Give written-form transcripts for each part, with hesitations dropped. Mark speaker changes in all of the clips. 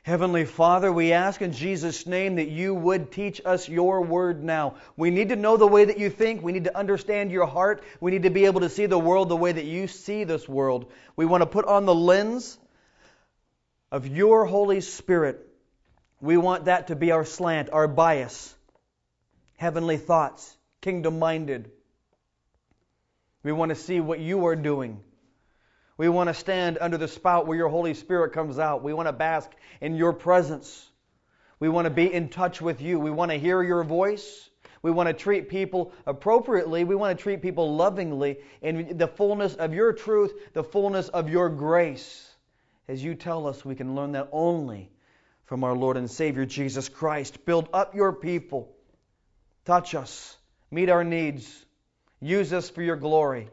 Speaker 1: Heavenly Father, we ask in Jesus' name that you would teach us your word now. We need to know the way that you think. We need to understand your heart. We need to be able to see the world the way that you see this world. We want to put on the lens of your Holy Spirit. We want that to be our slant, our bias. Heavenly thoughts, kingdom-minded. We want to see what you are doing. We want to stand under the spout where your Holy Spirit comes out. We want to bask in your presence. We want to be in touch with you. We want to hear your voice. We want to treat people appropriately. We want to treat people lovingly in the fullness of your truth, the fullness of your grace. As you tell us, we can learn that only from our Lord and Savior Jesus Christ. Build up your people. Touch us. Meet our needs. Use us for your glory.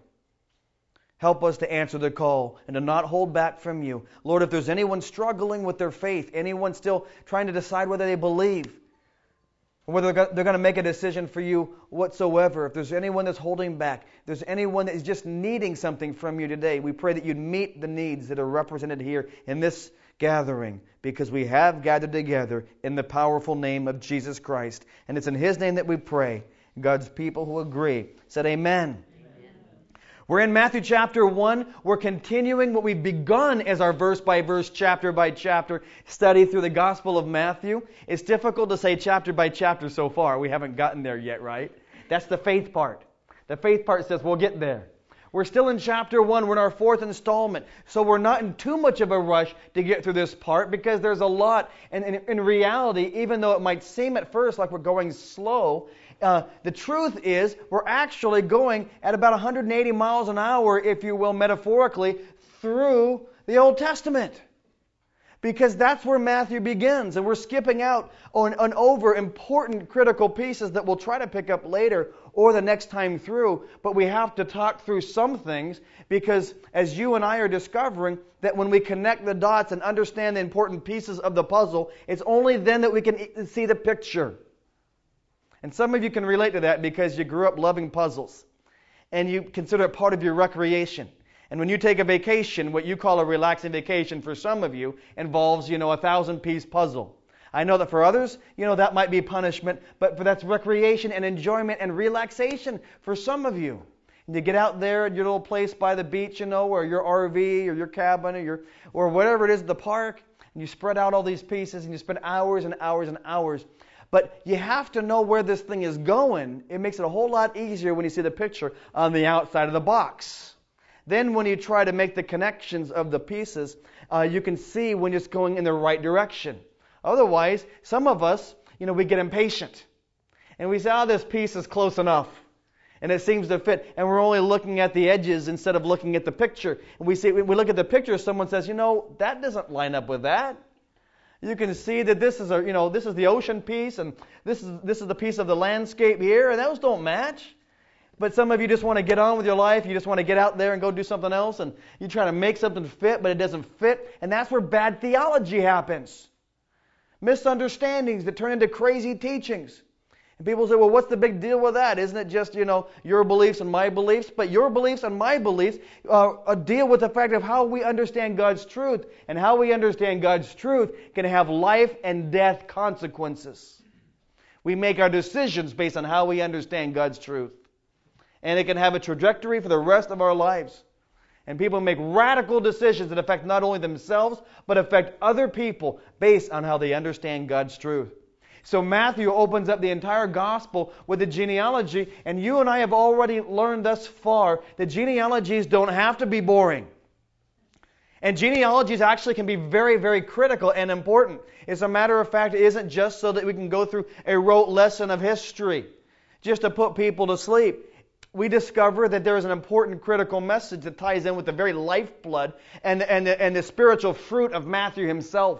Speaker 1: Help us to answer the call and to not hold back from you. Lord, if there's anyone struggling with their faith, anyone still trying to decide whether they believe, or whether they're going to make a decision for you whatsoever, if there's anyone that's holding back, if there's anyone that is just needing something from you today, we pray that you'd meet the needs that are represented here in this gathering, because we have gathered together in the powerful name of Jesus Christ. And it's in His name that we pray. God's people who agree said amen. We're in Matthew chapter 1. We're continuing what we've begun as our verse-by-verse, chapter-by-chapter study through the Gospel of Matthew. It's difficult to say chapter by chapter so far. We haven't gotten there yet, right? That's the faith part. The faith part says we'll get there. We're still in chapter 1. We're in our fourth installment. So we're not in too much of a rush to get through this part because there's a lot. And in reality, even though it might seem at first like we're going slow, the truth is we're actually going at about 180 miles an hour, if you will, metaphorically, through the Old Testament. Because that's where Matthew begins. And we're skipping out on over important critical pieces that we'll try to pick up later or the next time through. But we have to talk through some things because as you and I are discovering that when we connect the dots and understand the important pieces of the puzzle, it's only then that we can see the picture. And some of you can relate to that because you grew up loving puzzles. And you consider it part of your recreation. And when you take a vacation, what you call a relaxing vacation for some of you involves, a 1,000-piece puzzle. I know that for others, that might be punishment, but that's recreation and enjoyment and relaxation for some of you. And you get out there at your little place by the beach, or your RV or your cabin or whatever it is at the park, and you spread out all these pieces and you spend hours and hours and hours. But you have to know where this thing is going. It makes it a whole lot easier when you see the picture on the outside of the box. Then when you try to make the connections of the pieces, you can see when it's going in the right direction. Otherwise, some of us, we get impatient. And we say, this piece is close enough. And it seems to fit. And we're only looking at the edges instead of looking at the picture. And we look at the picture, someone says, that doesn't line up with that. You can see that this is this is the ocean piece, and this is the piece of the landscape here, and those don't match. But some of you just want to get on with your life. You just want to get out there and go do something else, and you try to make something fit, but it doesn't fit, and that's where bad theology happens. Misunderstandings that turn into crazy teachings. And people say, well, what's the big deal with that? Isn't it just, your beliefs and my beliefs? But your beliefs and my beliefs deal with the fact of how we understand God's truth. And how we understand God's truth can have life and death consequences. We make our decisions based on how we understand God's truth. And it can have a trajectory for the rest of our lives. And people make radical decisions that affect not only themselves, but affect other people based on how they understand God's truth. So Matthew opens up the entire gospel with a genealogy, and you and I have already learned thus far that genealogies don't have to be boring. And genealogies actually can be very, very critical and important. As a matter of fact, it isn't just so that we can go through a rote lesson of history, just to put people to sleep. We discover that there is an important critical message that ties in with the very lifeblood and the spiritual fruit of Matthew himself.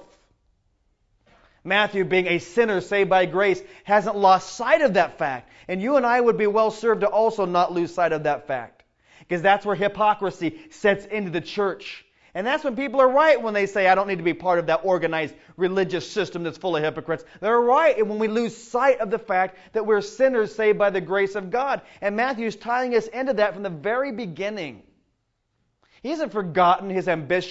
Speaker 1: Matthew, being a sinner saved by grace, hasn't lost sight of that fact. And you and I would be well served to also not lose sight of that fact. Because that's where hypocrisy sets into the church. And that's when people are right when they say, I don't need to be part of that organized religious system that's full of hypocrites. They're right when we lose sight of the fact that we're sinners saved by the grace of God. And Matthew's tying us into that from the very beginning. He hasn't forgotten his ambitions.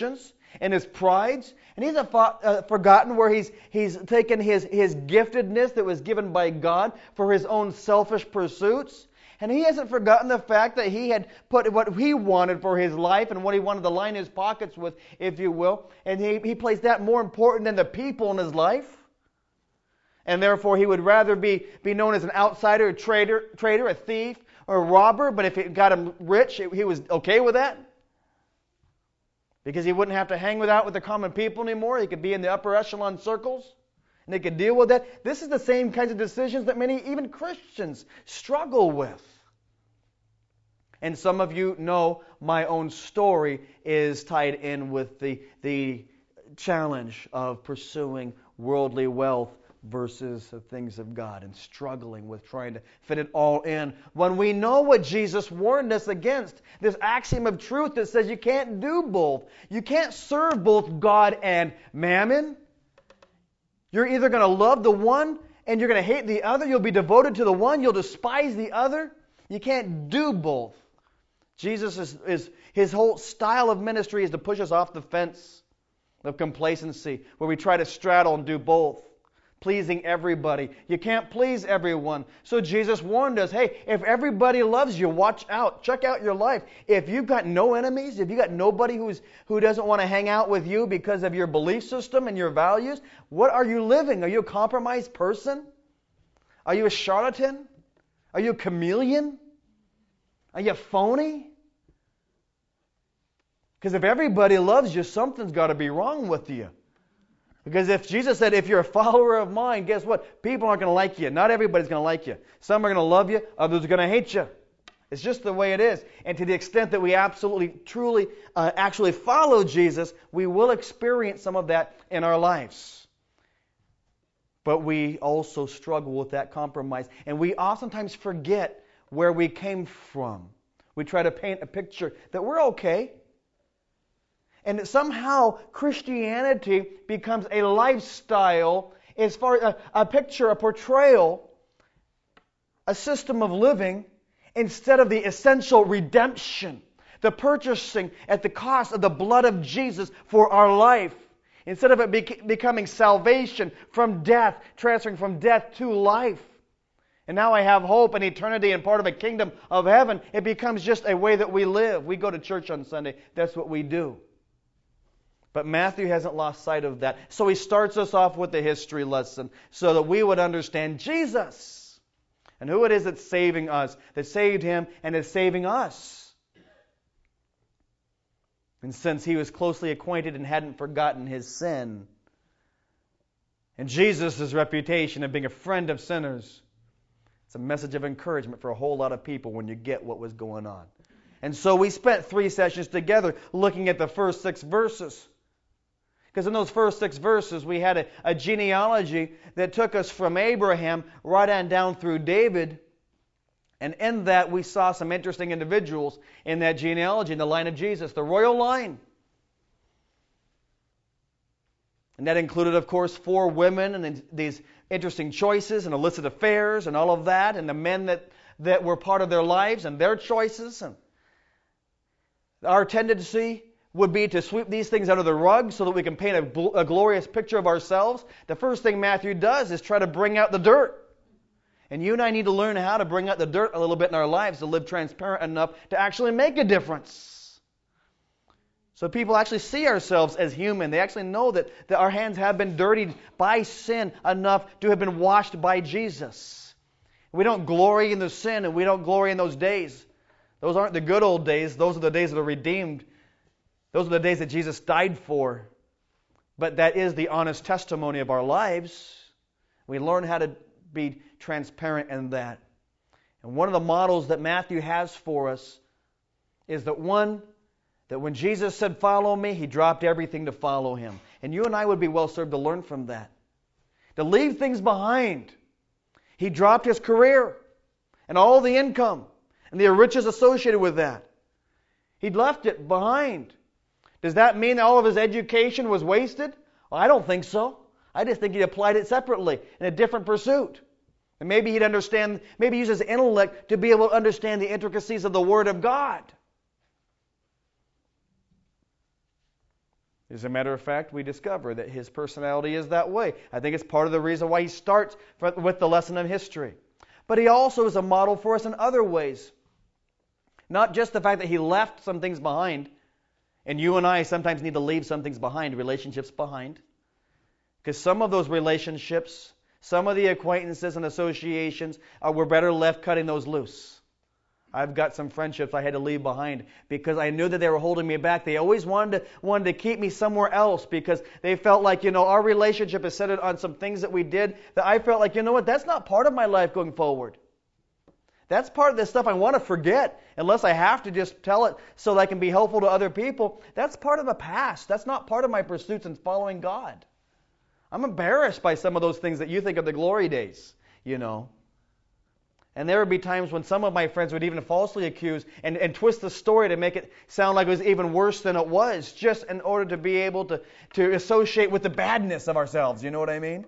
Speaker 1: and his prides. And he's forgotten where he's taken his giftedness that was given by God for his own selfish pursuits. And he hasn't forgotten the fact that he had put what he wanted for his life and what he wanted to line his pockets with, if you will. And he placed that more important than the people in his life. And therefore he would rather be known as an outsider, a traitor, a thief, or a robber. But if it got him rich, he was okay with that. Because he wouldn't have to hang out with the common people anymore. He could be in the upper echelon circles. And they could deal with that. This is the same kinds of decisions that many, even Christians, struggle with. And some of you know my own story is tied in with the challenge of pursuing worldly wealth versus the things of God, and struggling with trying to fit it all in. When we know what Jesus warned us against, this axiom of truth that says you can't do both. You can't serve both God and mammon. You're either going to love the one and you're going to hate the other. You'll be devoted to the one, you'll despise the other. You can't do both. Jesus his whole style of ministry is to push us off the fence of complacency, where we try to straddle and do both. Pleasing everybody. You can't please everyone. So Jesus warned us, hey, if everybody loves you, watch out. Check out your life. If you've got no enemies, if you've got nobody who doesn't want to hang out with you because of your belief system and your values, what are you living? Are you a compromised person? Are you a charlatan? Are you a chameleon? Are you a phony? Because if everybody loves you, something's got to be wrong with you. Because if Jesus said, if you're a follower of mine, guess what? People aren't going to like you. Not everybody's going to like you. Some are going to love you. Others are going to hate you. It's just the way it is. And to the extent that we absolutely, truly, actually follow Jesus, we will experience some of that in our lives. But we also struggle with that compromise. And we oftentimes forget where we came from. We try to paint a picture that we're okay. And that somehow Christianity becomes a lifestyle, as far as a picture, a portrayal, a system of living, instead of the essential redemption, the purchasing at the cost of the blood of Jesus for our life. Instead of it becoming salvation from death, transferring from death to life. And now I have hope and eternity and part of a kingdom of heaven. It becomes just a way that we live. We go to church on Sunday. That's what we do. But Matthew hasn't lost sight of that. So he starts us off with the history lesson so that we would understand Jesus and who it is that's saving us, that saved him and is saving us. And since he was closely acquainted and hadn't forgotten his sin, and Jesus' reputation of being a friend of sinners, it's a message of encouragement for a whole lot of people when you get what was going on. And so we spent 3 sessions together looking at the first 6 verses. Because in those first 6 verses, we had a genealogy that took us from Abraham right on down through David. And in that, we saw some interesting individuals in that genealogy, in the line of Jesus, the royal line. And that included, of course, 4 women and these interesting choices and illicit affairs and all of that, and the men that were part of their lives and their choices. And our tendency would be to sweep these things under the rug so that we can paint a glorious picture of ourselves. The first thing Matthew does is try to bring out the dirt. And you and I need to learn how to bring out the dirt a little bit in our lives to live transparent enough to actually make a difference. So people actually see ourselves as human. They actually know that our hands have been dirtied by sin enough to have been washed by Jesus. We don't glory in the sin and we don't glory in those days. Those aren't the good old days. Those are the days of the redeemed. Those are the days that Jesus died for. But that is the honest testimony of our lives. We learn how to be transparent in that. And one of the models that Matthew has for us is that when Jesus said, "Follow me," he dropped everything to follow him. And you and I would be well served to learn from that. To leave things behind. He dropped his career and all the income and the riches associated with that. He'd left it behind. Does that mean that all of his education was wasted? Well, I don't think so. I just think he applied it separately in a different pursuit. And maybe he'd use his intellect to be able to understand the intricacies of the Word of God. As a matter of fact, we discover that his personality is that way. I think it's part of the reason why he starts with the lesson of history. But he also is a model for us in other ways. Not just the fact that he left some things behind, and you and I sometimes need to leave some things behind, relationships behind. Because some of those relationships, some of the acquaintances and associations, were better left cutting those loose. I've got some friendships I had to leave behind because I knew that they were holding me back. They always wanted to keep me somewhere else because they felt like, our relationship is centered on some things that we did that I felt like, that's not part of my life going forward. That's part of the stuff I want to forget unless I have to just tell it so that I can be helpful to other people. That's part of the past. That's not part of my pursuits in following God. I'm embarrassed by some of those things that you think of the glory days, And there would be times when some of my friends would even falsely accuse and twist the story to make it sound like it was even worse than it was, just in order to be able to associate with the badness of ourselves. You know what I mean?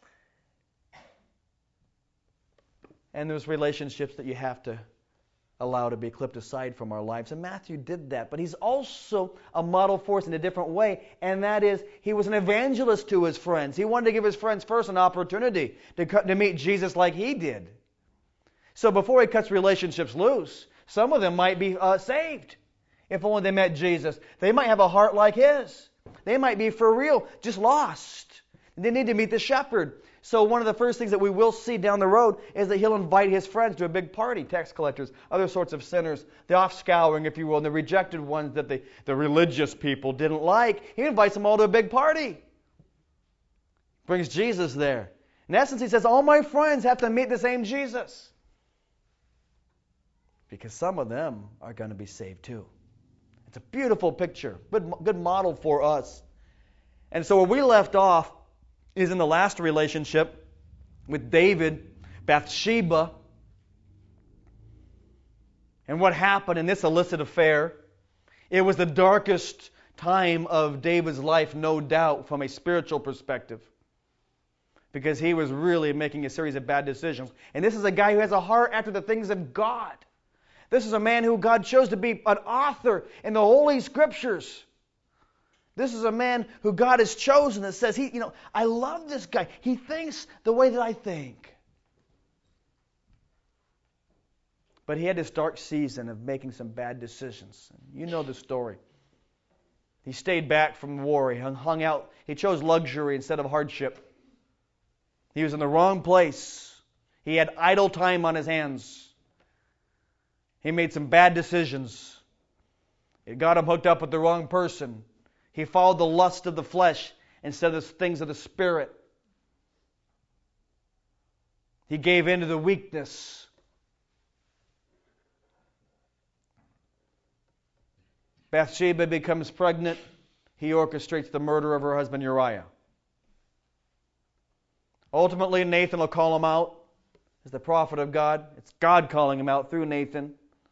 Speaker 1: And there's relationships that you have to allow to be clipped aside from our lives. And Matthew did that. But he's also a model for us in a different way. And that is, he was an evangelist to his friends. He wanted to give his friends first an opportunity to meet Jesus like he did. So before he cuts relationships loose, some of them might be saved. If only they met Jesus. They might have a heart like his. They might be for real, just lost. They need to meet the shepherd. So one of the first things that we will see down the road is that he'll invite his friends to a big party, tax collectors, other sorts of sinners, the offscouring, if you will, and the rejected ones that the religious people didn't like. He invites them all to a big party. Brings Jesus there. In essence, he says, all my friends have to meet the same Jesus. Because some of them are going to be saved too. It's a beautiful picture, good model for us. And so where we left off is in the last relationship with David, Bathsheba, and what happened in this illicit affair. It was the darkest time of David's life, no doubt, from a spiritual perspective, because he was really making a series of bad decisions. And this is a guy who has a heart after the things of God. This is a man who God chose to be an author in the Holy Scriptures. This is a man who God has chosen that says, I love this guy. He thinks the way that I think. But he had this dark season of making some bad decisions. You know the story. He stayed back from war. He hung out. He chose luxury instead of hardship. He was in the wrong place. He had idle time on his hands. He made some bad decisions. It got him hooked up with the wrong person. He followed the lust of the flesh instead of the things of the Spirit. He gave in to the weakness. Bathsheba becomes pregnant. He orchestrates the murder of her husband Uriah. Ultimately, Nathan will call him out as the prophet of God. It's God calling him out through Nathan.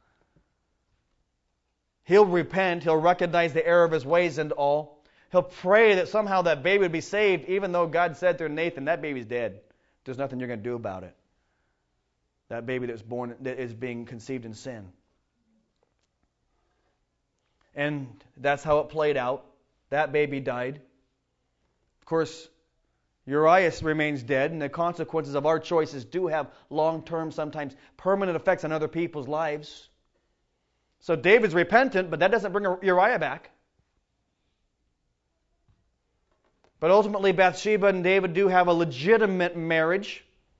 Speaker 1: He'll repent. He'll recognize the error of his ways and all. He'll pray that somehow that baby would be saved, even though God said through Nathan, that baby's dead. There's nothing you're going to do about it. That baby that was born, that is being conceived in sin. And that's how it played out. That baby died. Of course, Uriah remains dead, and the consequences of our choices do have long-term, sometimes permanent effects on other people's lives. So David's repentant, but that doesn't bring Uriah back. But ultimately, Bathsheba and David do have a legitimate marriage.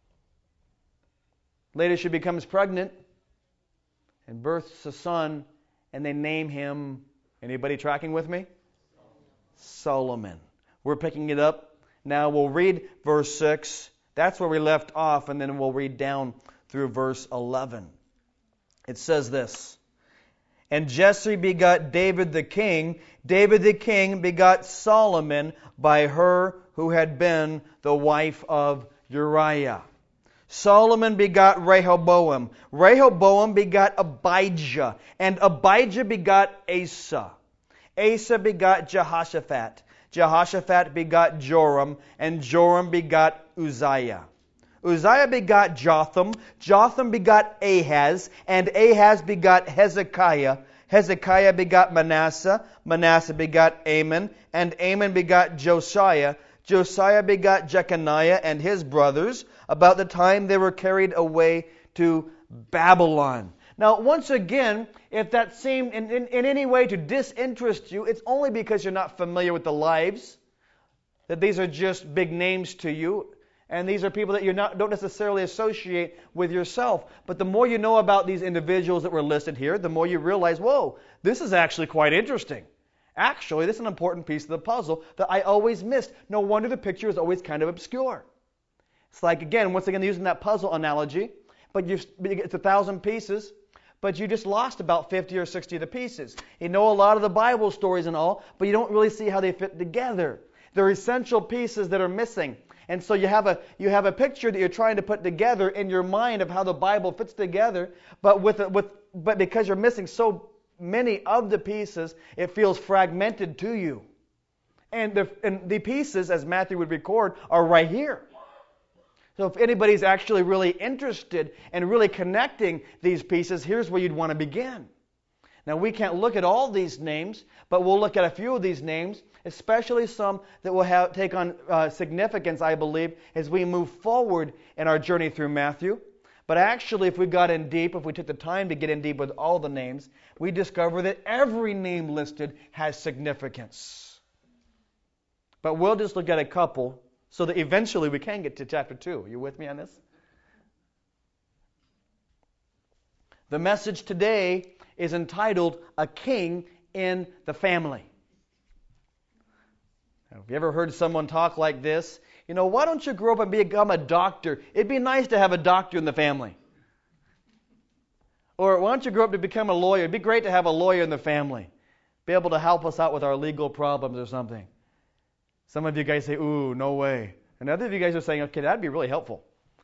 Speaker 1: Later, she becomes pregnant and births a son, and they name him, anybody tracking with me? Solomon. We're picking it up. Now we'll read verse 6. That's where we left off, and then we'll read down through verse 11. It says this. And Jesse begot David the king. David the king begot Solomon by her who had been the wife of Uriah. Solomon begot Rehoboam. Rehoboam begot Abijah. And Abijah begot Asa. Asa begot Jehoshaphat. Jehoshaphat begot Joram. And Joram begot Uzziah. Uzziah begot Jotham. Jotham begot Ahaz. And Ahaz begot Hezekiah. Hezekiah begot Manasseh. Manasseh begot Amon. And Amon begot Josiah. Josiah begot Jeconiah and his brothers about the time they were carried away to Babylon. Now, once again, if that seemed in any way to disinterest you, it's only because you're not familiar with the lives, that these are just big names to you, and these are people that don't necessarily associate with yourself. But the more you know about these individuals that were listed here, the more you realize, whoa, this is actually quite interesting. Actually, this is an important piece of the puzzle that I always missed. No wonder the picture is always kind of obscure. It's like, again, once again, using that puzzle analogy, but it's 1,000 pieces, but you just lost about 50 or 60 of the pieces. You know a lot of the Bible stories and all, but you don't really see how they fit together. They're essential pieces that are missing. And so you have a picture that you're trying to put together in your mind of how the Bible fits together, but but because you're missing so many of the pieces, it feels fragmented to you. And the pieces, as Matthew would record, are right here. So if anybody's actually really interested in really connecting these pieces, here's where you'd want to begin. Now, we can't look at all these names, but we'll look at a few of these names, especially some that will take on significance, I believe, as we move forward in our journey through Matthew. But actually, if we got in deep, if we took the time to get in deep with all the names, we discover that every name listed has significance. But we'll just look at a couple so that eventually we can get to chapter 2. Are you with me on this? The message today is entitled, A King in the Family. Now, have you ever heard someone talk like this? Why don't you grow up and become a doctor? It'd be nice to have a doctor in the family. Or why don't you grow up to become a lawyer? It'd be great to have a lawyer in the family. Be able to help us out with our legal problems or something. Some of you guys say, ooh, no way. And other of you guys are saying, okay, that'd be really helpful.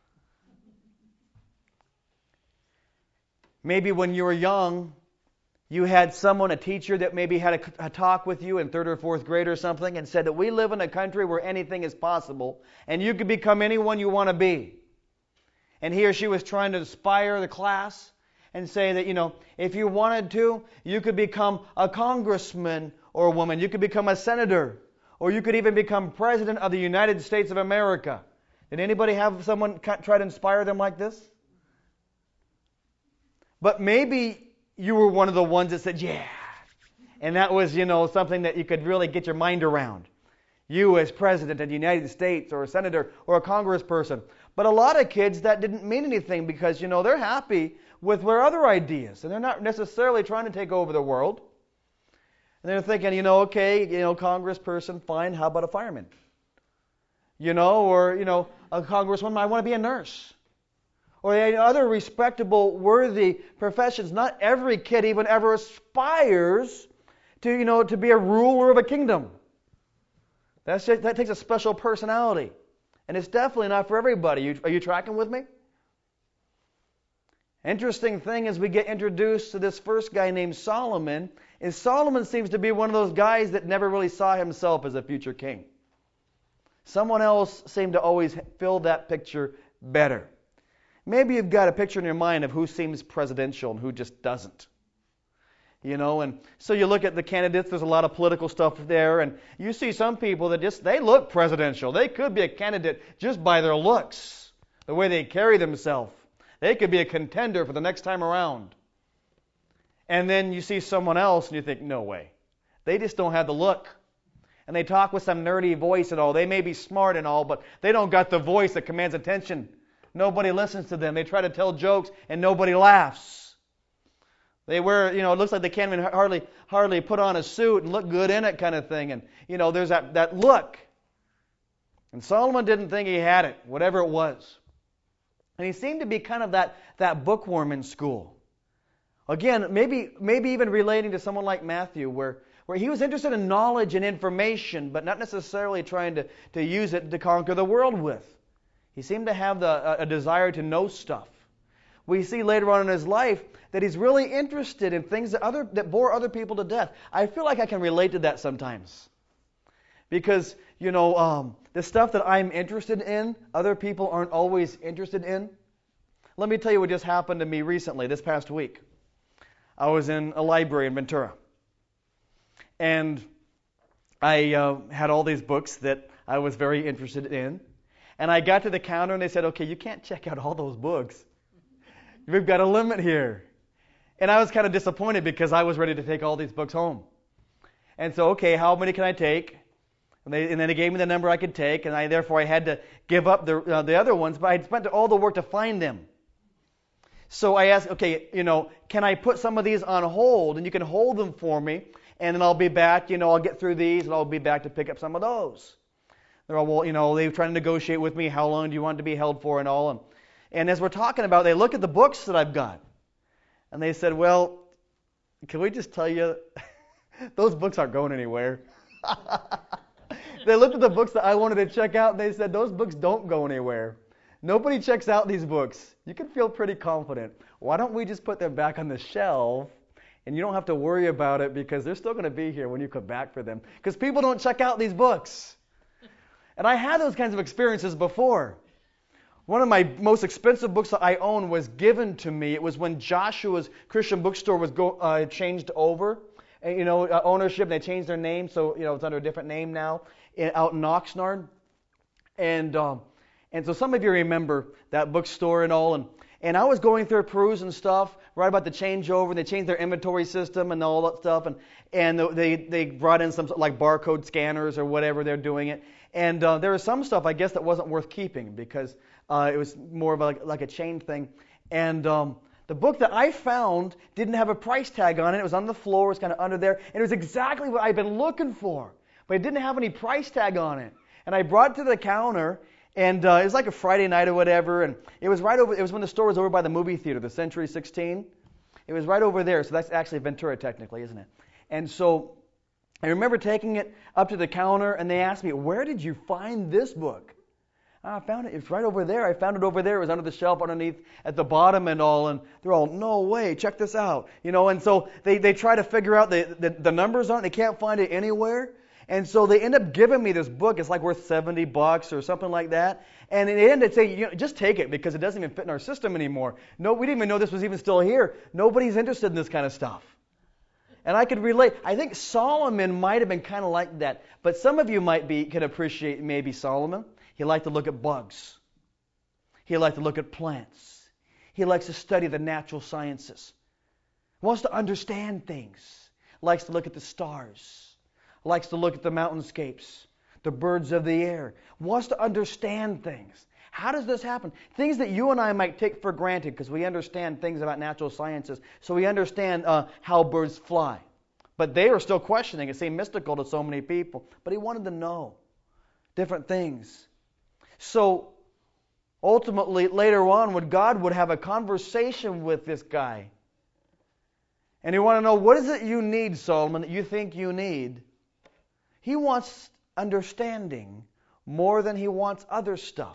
Speaker 1: Maybe when you were young, you had someone, a teacher, that maybe had a talk with you in 3rd or 4th grade or something and said that we live in a country where anything is possible and you could become anyone you want to be. And he or she was trying to inspire the class and say that, if you wanted to, you could become a congressman or a woman. You could become a senator. Or you could even become president of the United States of America. Did anybody have someone try to inspire them like this? But maybe you were one of the ones that said, yeah. And that was, something that you could really get your mind around. You as president of the United States or a senator or a congressperson. But a lot of kids, that didn't mean anything because, they're happy with their other ideas. And they're not necessarily trying to take over the world. And they're thinking, okay, congressperson, fine, how about a fireman? Or, a congresswoman, I want to be a nurse. Or other respectable, worthy professions. Not every kid even ever aspires to be a ruler of a kingdom. That takes a special personality. And it's definitely not for everybody. Are you tracking with me? Interesting thing as we get introduced to this first guy named Solomon is Solomon seems to be one of those guys that never really saw himself as a future king. Someone else seemed to always fill that picture better. Maybe you've got a picture in your mind of who seems presidential and who just doesn't. And so you look at the candidates, there's a lot of political stuff there, and you see some people that they look presidential. They could be a candidate just by their looks, the way they carry themselves. They could be a contender for the next time around. And then you see someone else and you think, no way. They just don't have the look. And they talk with some nerdy voice and all. They may be smart and all, but they don't got the voice that commands attention. Nobody listens to them. They try to tell jokes and nobody laughs. They wear, it looks like they can't even hardly put on a suit and look good in it kind of thing. And, there's that look. And Solomon didn't think he had it, whatever it was. And he seemed to be kind of that bookworm in school. Again, maybe even relating to someone like Matthew, where he was interested in knowledge and information, but not necessarily trying to use it to conquer the world with. He seemed to have a desire to know stuff. We see later on in his life that he's really interested in things that bore other people to death. I feel like I can relate to that sometimes. Because, the stuff that I'm interested in, other people aren't always interested in. Let me tell you what just happened to me recently, this past week. I was in a library in Ventura. And I had all these books that I was very interested in. And I got to the counter and they said, okay, you can't check out all those books. We've got a limit here. And I was kind of disappointed because I was ready to take all these books home. And so, okay, how many can I take? And then they gave me the number I could take, and therefore I had to give up the other ones, but I had spent all the work to find them. So I asked, okay, can I put some of these on hold, and you can hold them for me, and then I'll be back, I'll get through these, and I'll be back to pick up some of those. They're all, well, they were trying to negotiate with me, how long do you want to be held for and all. And as we're talking about, they look at the books that I've got, and they said, well, can we just tell you, those books aren't going anywhere. They looked at the books that I wanted to check out, and they said, those books don't go anywhere. Nobody checks out these books. You can feel pretty confident. Why don't we just put them back on the shelf, and you don't have to worry about it because they're still going to be here when you come back for them. Because people don't check out these books. And I had those kinds of experiences before. One of my most expensive books that I own was given to me. It was when Joshua's Christian bookstore was changed over. And, ownership, they changed their name, so it's under a different name now, out in Oxnard. And so some of you remember that bookstore and all. And I was going through Peruse and stuff right about the changeover. They changed their inventory system and all that stuff. And they brought in some like barcode scanners or whatever they're doing it. And there was some stuff, I guess, that wasn't worth keeping because it was more of like a chain thing. And the book that I found didn't have a price tag on it. It was on the floor. It was kind of under there. And it was exactly what I'd been looking for. But it didn't have any price tag on it. And I brought it to the counter. And it was like a Friday night or whatever. And it was right over. It was when the store was over by the movie theater, the Century 16. It was right over there. So that's actually Ventura technically, isn't it? And so I remember taking it up to the counter. And they asked me, where did you find this book? I found it. It's right over there. I found it over there. It was under the shelf underneath at the bottom and all. And they're all, no way, check this out. And so they try to figure out the numbers on it. They can't find it anywhere. And so they end up giving me this book. It's like worth $70 or something like that. And in the end, they say, just take it because it doesn't even fit in our system anymore. No, we didn't even know this was even still here. Nobody's interested in this kind of stuff. And I could relate. I think Solomon might have been kind of like that. But some of you can appreciate maybe Solomon. He liked to look at bugs. He liked to look at plants. He likes to study the natural sciences. He wants to understand things. Likes to look at the stars. Likes to look at the mountainscapes, the birds of the air. Wants to understand things. How does this happen? Things that you and I might take for granted because we understand things about natural sciences. So we understand how birds fly. But they are still questioning. It seemed mystical to so many people. But he wanted to know different things. So ultimately, later on, God would have a conversation with this guy. And he wanted to know, what is it you need, Solomon, that you think you need? He wants understanding more than he wants other stuff.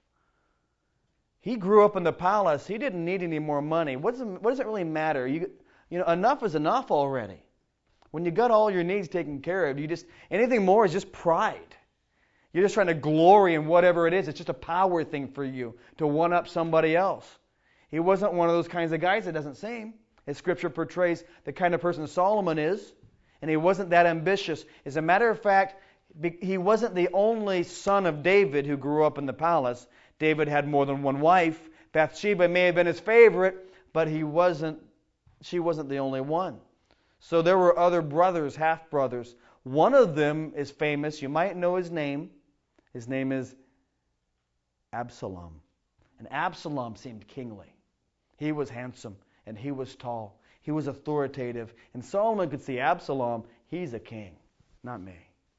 Speaker 1: He grew up in the palace. He didn't need any more money. What does it really matter? Enough is enough already. When you got all your needs taken care of, anything more is just pride. You're just trying to glory in whatever it is. It's just a power thing for you to one-up somebody else. He wasn't one of those kinds of guys, it doesn't seem. As Scripture portrays the kind of person Solomon is. And he wasn't that ambitious. As a matter of fact, he wasn't the only son of David who grew up in the palace. David had more than one wife. Bathsheba may have been his favorite, but she wasn't the only one. So there were other brothers, half-brothers. One of them is famous. You might know his name. His name is Absalom. And Absalom seemed kingly. He was handsome and he was tall. He was authoritative. And Solomon could see Absalom. He's a king, not me.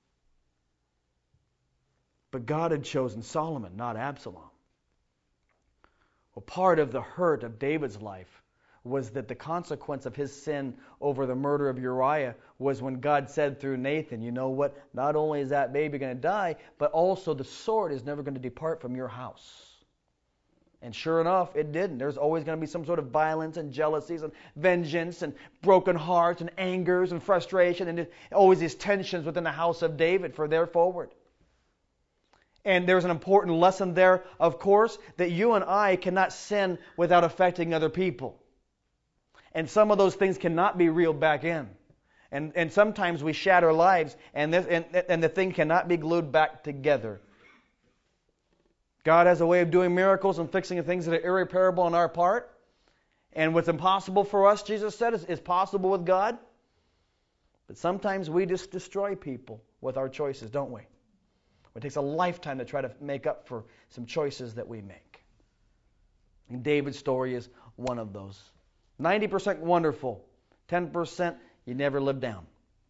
Speaker 1: But God had chosen Solomon, not Absalom. Well, part of the hurt of David's life was that the consequence of his sin over the murder of Uriah was when God said through Nathan, you know what, not only is that baby going to die, but also the sword is never going to depart from your house. And sure enough, it didn't. There's always going to be some sort of violence and jealousies and vengeance and broken hearts and angers and frustration and always these tensions within the house of David for there forward. And there's an important lesson there, of course, that you and I cannot sin without affecting other people. And some of those things cannot be reeled back in. And sometimes we shatter lives, and the thing cannot be glued back together. God has a way of doing miracles and fixing things that are irreparable on our part. And what's impossible for us, Jesus said, is possible with God. But sometimes we just destroy people with our choices, don't we? It takes a lifetime to try to make up for some choices that we make. And David's story is one of those. 90% wonderful. 10% you never live down.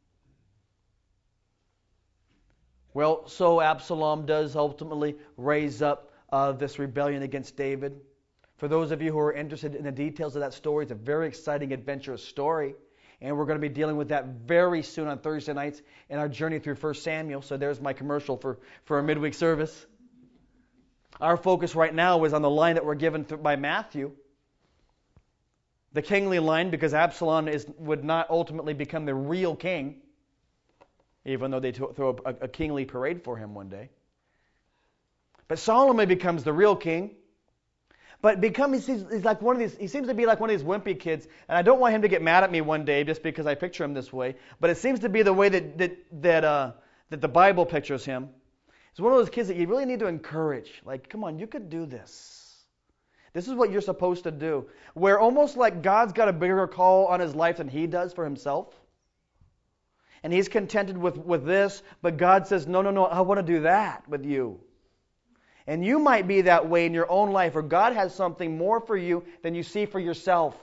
Speaker 1: Well, so Absalom does ultimately raise up this rebellion against David. For those of you who are interested in the details of that story, it's a very exciting, adventurous story. And we're going to be dealing with that very soon on Thursday nights in our journey through 1 Samuel. So there's my commercial for our midweek service. Our focus right now is on the line that we're given by Matthew. The kingly line, because Absalom would not ultimately become the real king, even though they throw a kingly parade for him one day. But Solomon becomes the real king. But he's like one of these. He seems to be like one of these wimpy kids, and I don't want him to get mad at me one day just because I picture him this way. But it seems to be the way that the Bible pictures him. He's one of those kids that you really need to encourage. Like, come on, you could do this. This is what you're supposed to do. Where almost like God's got a bigger call on his life than he does for himself. And he's contented with this, but God says, no, I want to do that with you. And you might be that way in your own life, where God has something more for you than you see for yourself.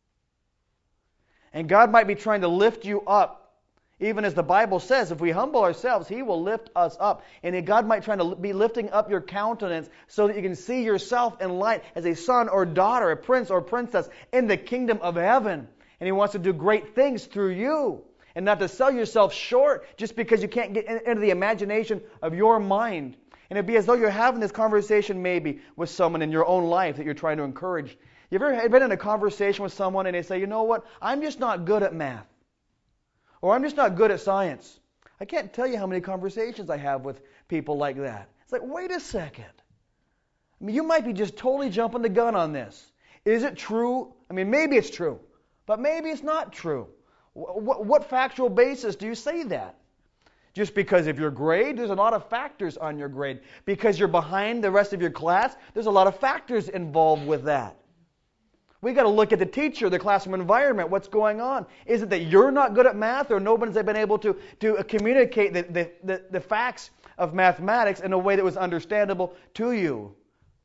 Speaker 1: And God might be trying to lift you up. Even as the Bible says, if we humble ourselves, He will lift us up. And God might try to be lifting up your countenance so that you can see yourself in light as a son or daughter, a prince or princess in the kingdom of heaven. And He wants to do great things through you. And not to sell yourself short just because you can't get into the imagination of your mind. And it'd be as though you're having this conversation maybe with someone in your own life that you're trying to encourage. You ever been in a conversation with someone and they say, you know what, I'm just not good at math. Or I'm just not good at science. I can't tell you how many conversations I have with people like that. It's like, wait a second. I mean, you might be just totally jumping the gun on this. Is it true? I mean, maybe it's true. But maybe it's not true. What factual basis do you say that? Just because of your grade, there's a lot of factors on your grade. Because you're behind the rest of your class, there's a lot of factors involved with that. We got to look at the teacher, the classroom environment, what's going on. Is it that you're not good at math, or nobody's been able to communicate the facts of mathematics in a way that was understandable to you?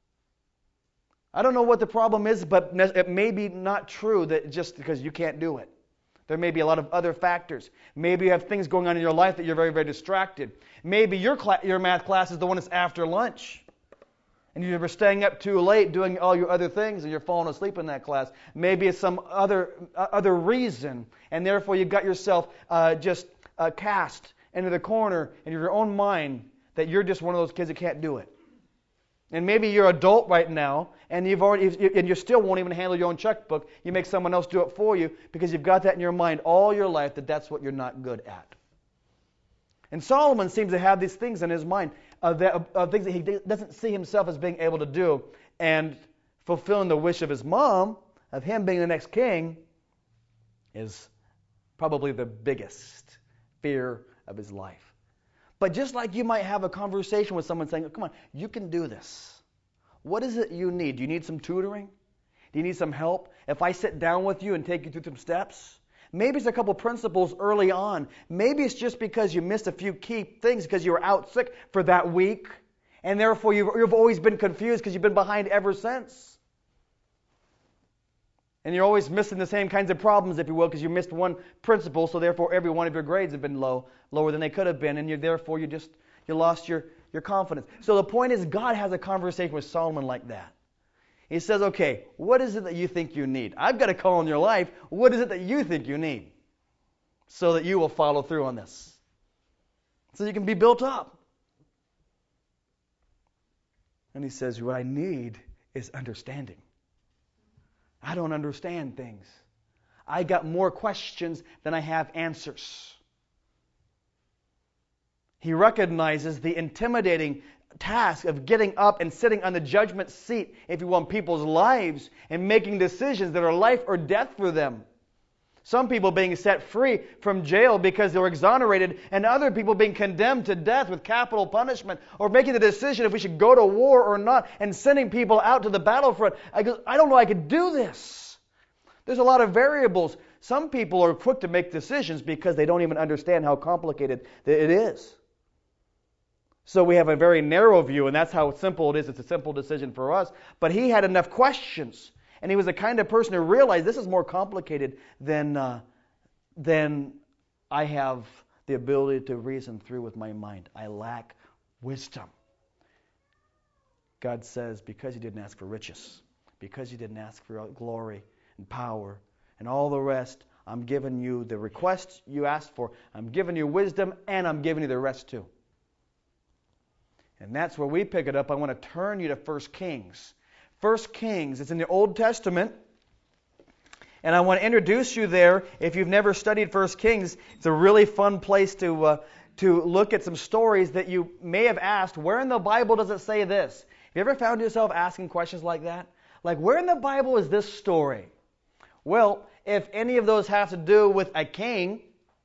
Speaker 1: I don't know what the problem is, but it may be not true that just because you can't do it. There may be a lot of other factors. Maybe you have things going on in your life that you're very, very distracted. Maybe your math class is the one that's after lunch. And you're staying up too late doing all your other things and you're falling asleep in that class. Maybe it's some other reason. And therefore you got yourself cast into the corner in your own mind that you're just one of those kids that can't do it. And maybe you're an adult right now, and you still won't even handle your own checkbook. You make someone else do it for you because you've got that in your mind all your life that that's what you're not good at. And Solomon seems to have these things in his mind, of things that he doesn't see himself as being able to do. And fulfilling the wish of his mom, of him being the next king, is probably the biggest fear of his life. But just like you might have a conversation with someone saying, come on, you can do this. What is it you need? Do you need some tutoring? Do you need some help? If I sit down with you and take you through some steps? Maybe it's a couple principles early on. Maybe it's just because you missed a few key things because you were out sick for that week. And therefore you've always been confused because you've been behind ever since. And you're always missing the same kinds of problems, if you will, because you missed one principle, so therefore every one of your grades have been lower than they could have been, and you lost your confidence. So the point is, God has a conversation with Solomon like that. He says, okay, what is it that you think you need? I've got a call in your life. What is it that you think you need? So that you will follow through on this. So you can be built up. And he says, what I need is understanding. I don't understand things. I got more questions than I have answers. He recognizes the intimidating task of getting up and sitting on the judgment seat, if you will, in people's lives and making decisions that are life or death for them. Some people being set free from jail because they were exonerated, and other people being condemned to death with capital punishment, or making the decision if we should go to war or not, and sending people out to the battlefront. I don't know I could do this. There's a lot of variables. Some people are quick to make decisions because they don't even understand how complicated it is. So we have a very narrow view, and that's how simple it is. It's a simple decision for us. But he had enough questions. And he was the kind of person who realized this is more complicated than I have the ability to reason through with my mind. I lack wisdom. God says, because you didn't ask for riches, because you didn't ask for glory and power and all the rest, I'm giving you the requests you asked for. I'm giving you wisdom, and I'm giving you the rest too. And that's where we pick it up. I want to turn you to 1 Kings. 1 Kings, it's in the Old Testament, and I want to introduce you there. If you've never studied 1 Kings, it's a really fun place to look at some stories that you may have asked, where in the Bible does it say this? Have you ever found yourself asking questions like that? Like, where in the Bible is this story? Well, if any of those have to do with a king,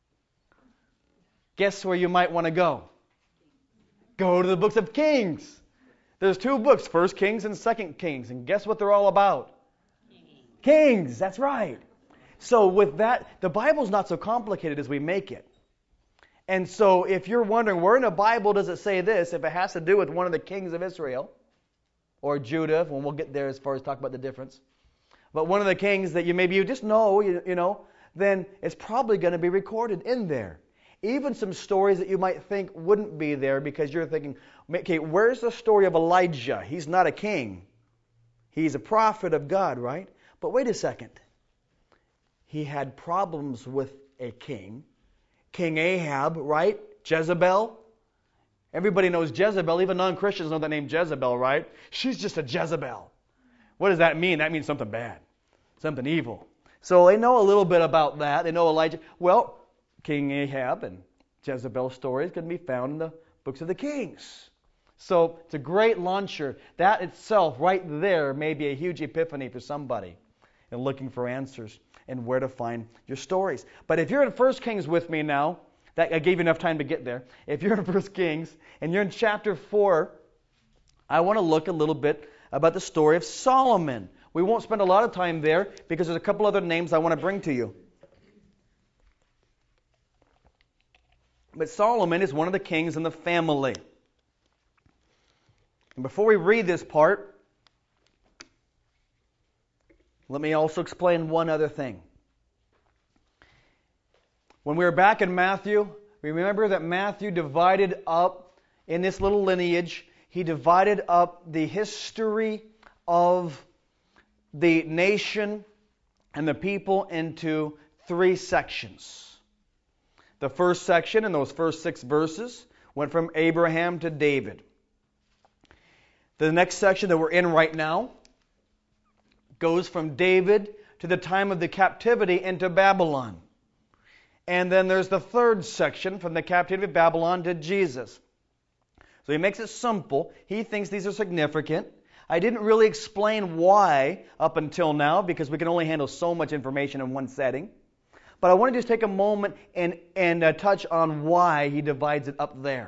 Speaker 1: guess where you might want to go? Go to the books of Kings. There's 2 books, 1 Kings and 2 Kings. And guess what they're all about? Kings, that's right. So with that, the Bible's not so complicated as we make it. And so if you're wondering, where in the Bible does it say this, if it has to do with one of the kings of Israel, or Judah, when we'll get there as far as talk about the difference, but one of the kings that you just know, you know, then it's probably going to be recorded in there. Even some stories that you might think wouldn't be there because you're thinking, okay, where's the story of Elijah? He's not a king. He's a prophet of God, right? But wait a second. He had problems with a king. King Ahab, right? Jezebel. Everybody knows Jezebel. Even non-Christians know the name Jezebel, right? She's just a Jezebel. What does that mean? That means something bad. Something evil. So they know a little bit about that. They know Elijah. Well, King Ahab and Jezebel's stories can be found in the books of the Kings. So it's a great launcher. That itself, right there, may be a huge epiphany for somebody in looking for answers and where to find your stories. But if you're in 1 Kings with me now, that I gave you enough time to get there. If you're in 1 Kings and you're in chapter 4, I want to look a little bit about the story of Solomon. We won't spend a lot of time there because there's a couple other names I want to bring to you. But Solomon is one of the kings in the family. And before we read this part, let me also explain one other thing. When we were back in Matthew, remember that Matthew divided up, in this little lineage, he divided up the history of the nation and the people into 3 sections. The first section, in those first 6 verses, went from Abraham to David. The next section that we're in right now goes from David to the time of the captivity into Babylon. And then there's the third section from the captivity of Babylon to Jesus. So he makes it simple. He thinks these are significant. I didn't really explain why up until now because we can only handle so much information in one setting. But I want to just take a moment and touch on why he divides it up there.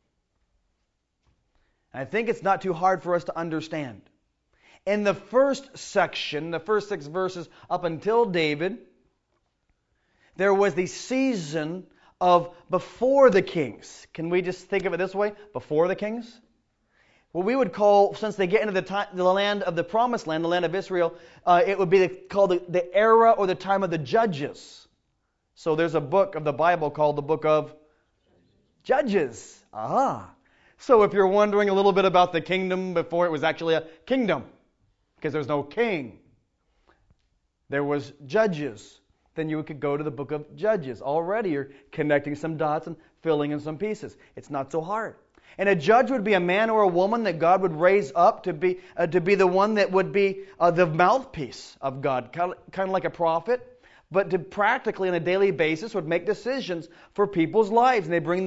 Speaker 1: I think it's not too hard for us to understand. In the first section, the first 6 verses up until David, there was the season of before the kings. Can we just think of it this way? Before the kings? What we would call, since they get into the land of the promised land, the land of Israel, it would be called the era or the time of the judges. So there's a book of the Bible called the book of Judges. Aha. So if you're wondering a little bit about the kingdom before it was actually a kingdom, because there's no king, there was judges, then you could go to the book of Judges. Already you're connecting some dots and filling in some pieces. It's not so hard. And a judge would be a man or a woman that God would raise up to be the one that would be the mouthpiece of God, kind of like a prophet. But to practically on a daily basis would make decisions for people's lives. And they bring them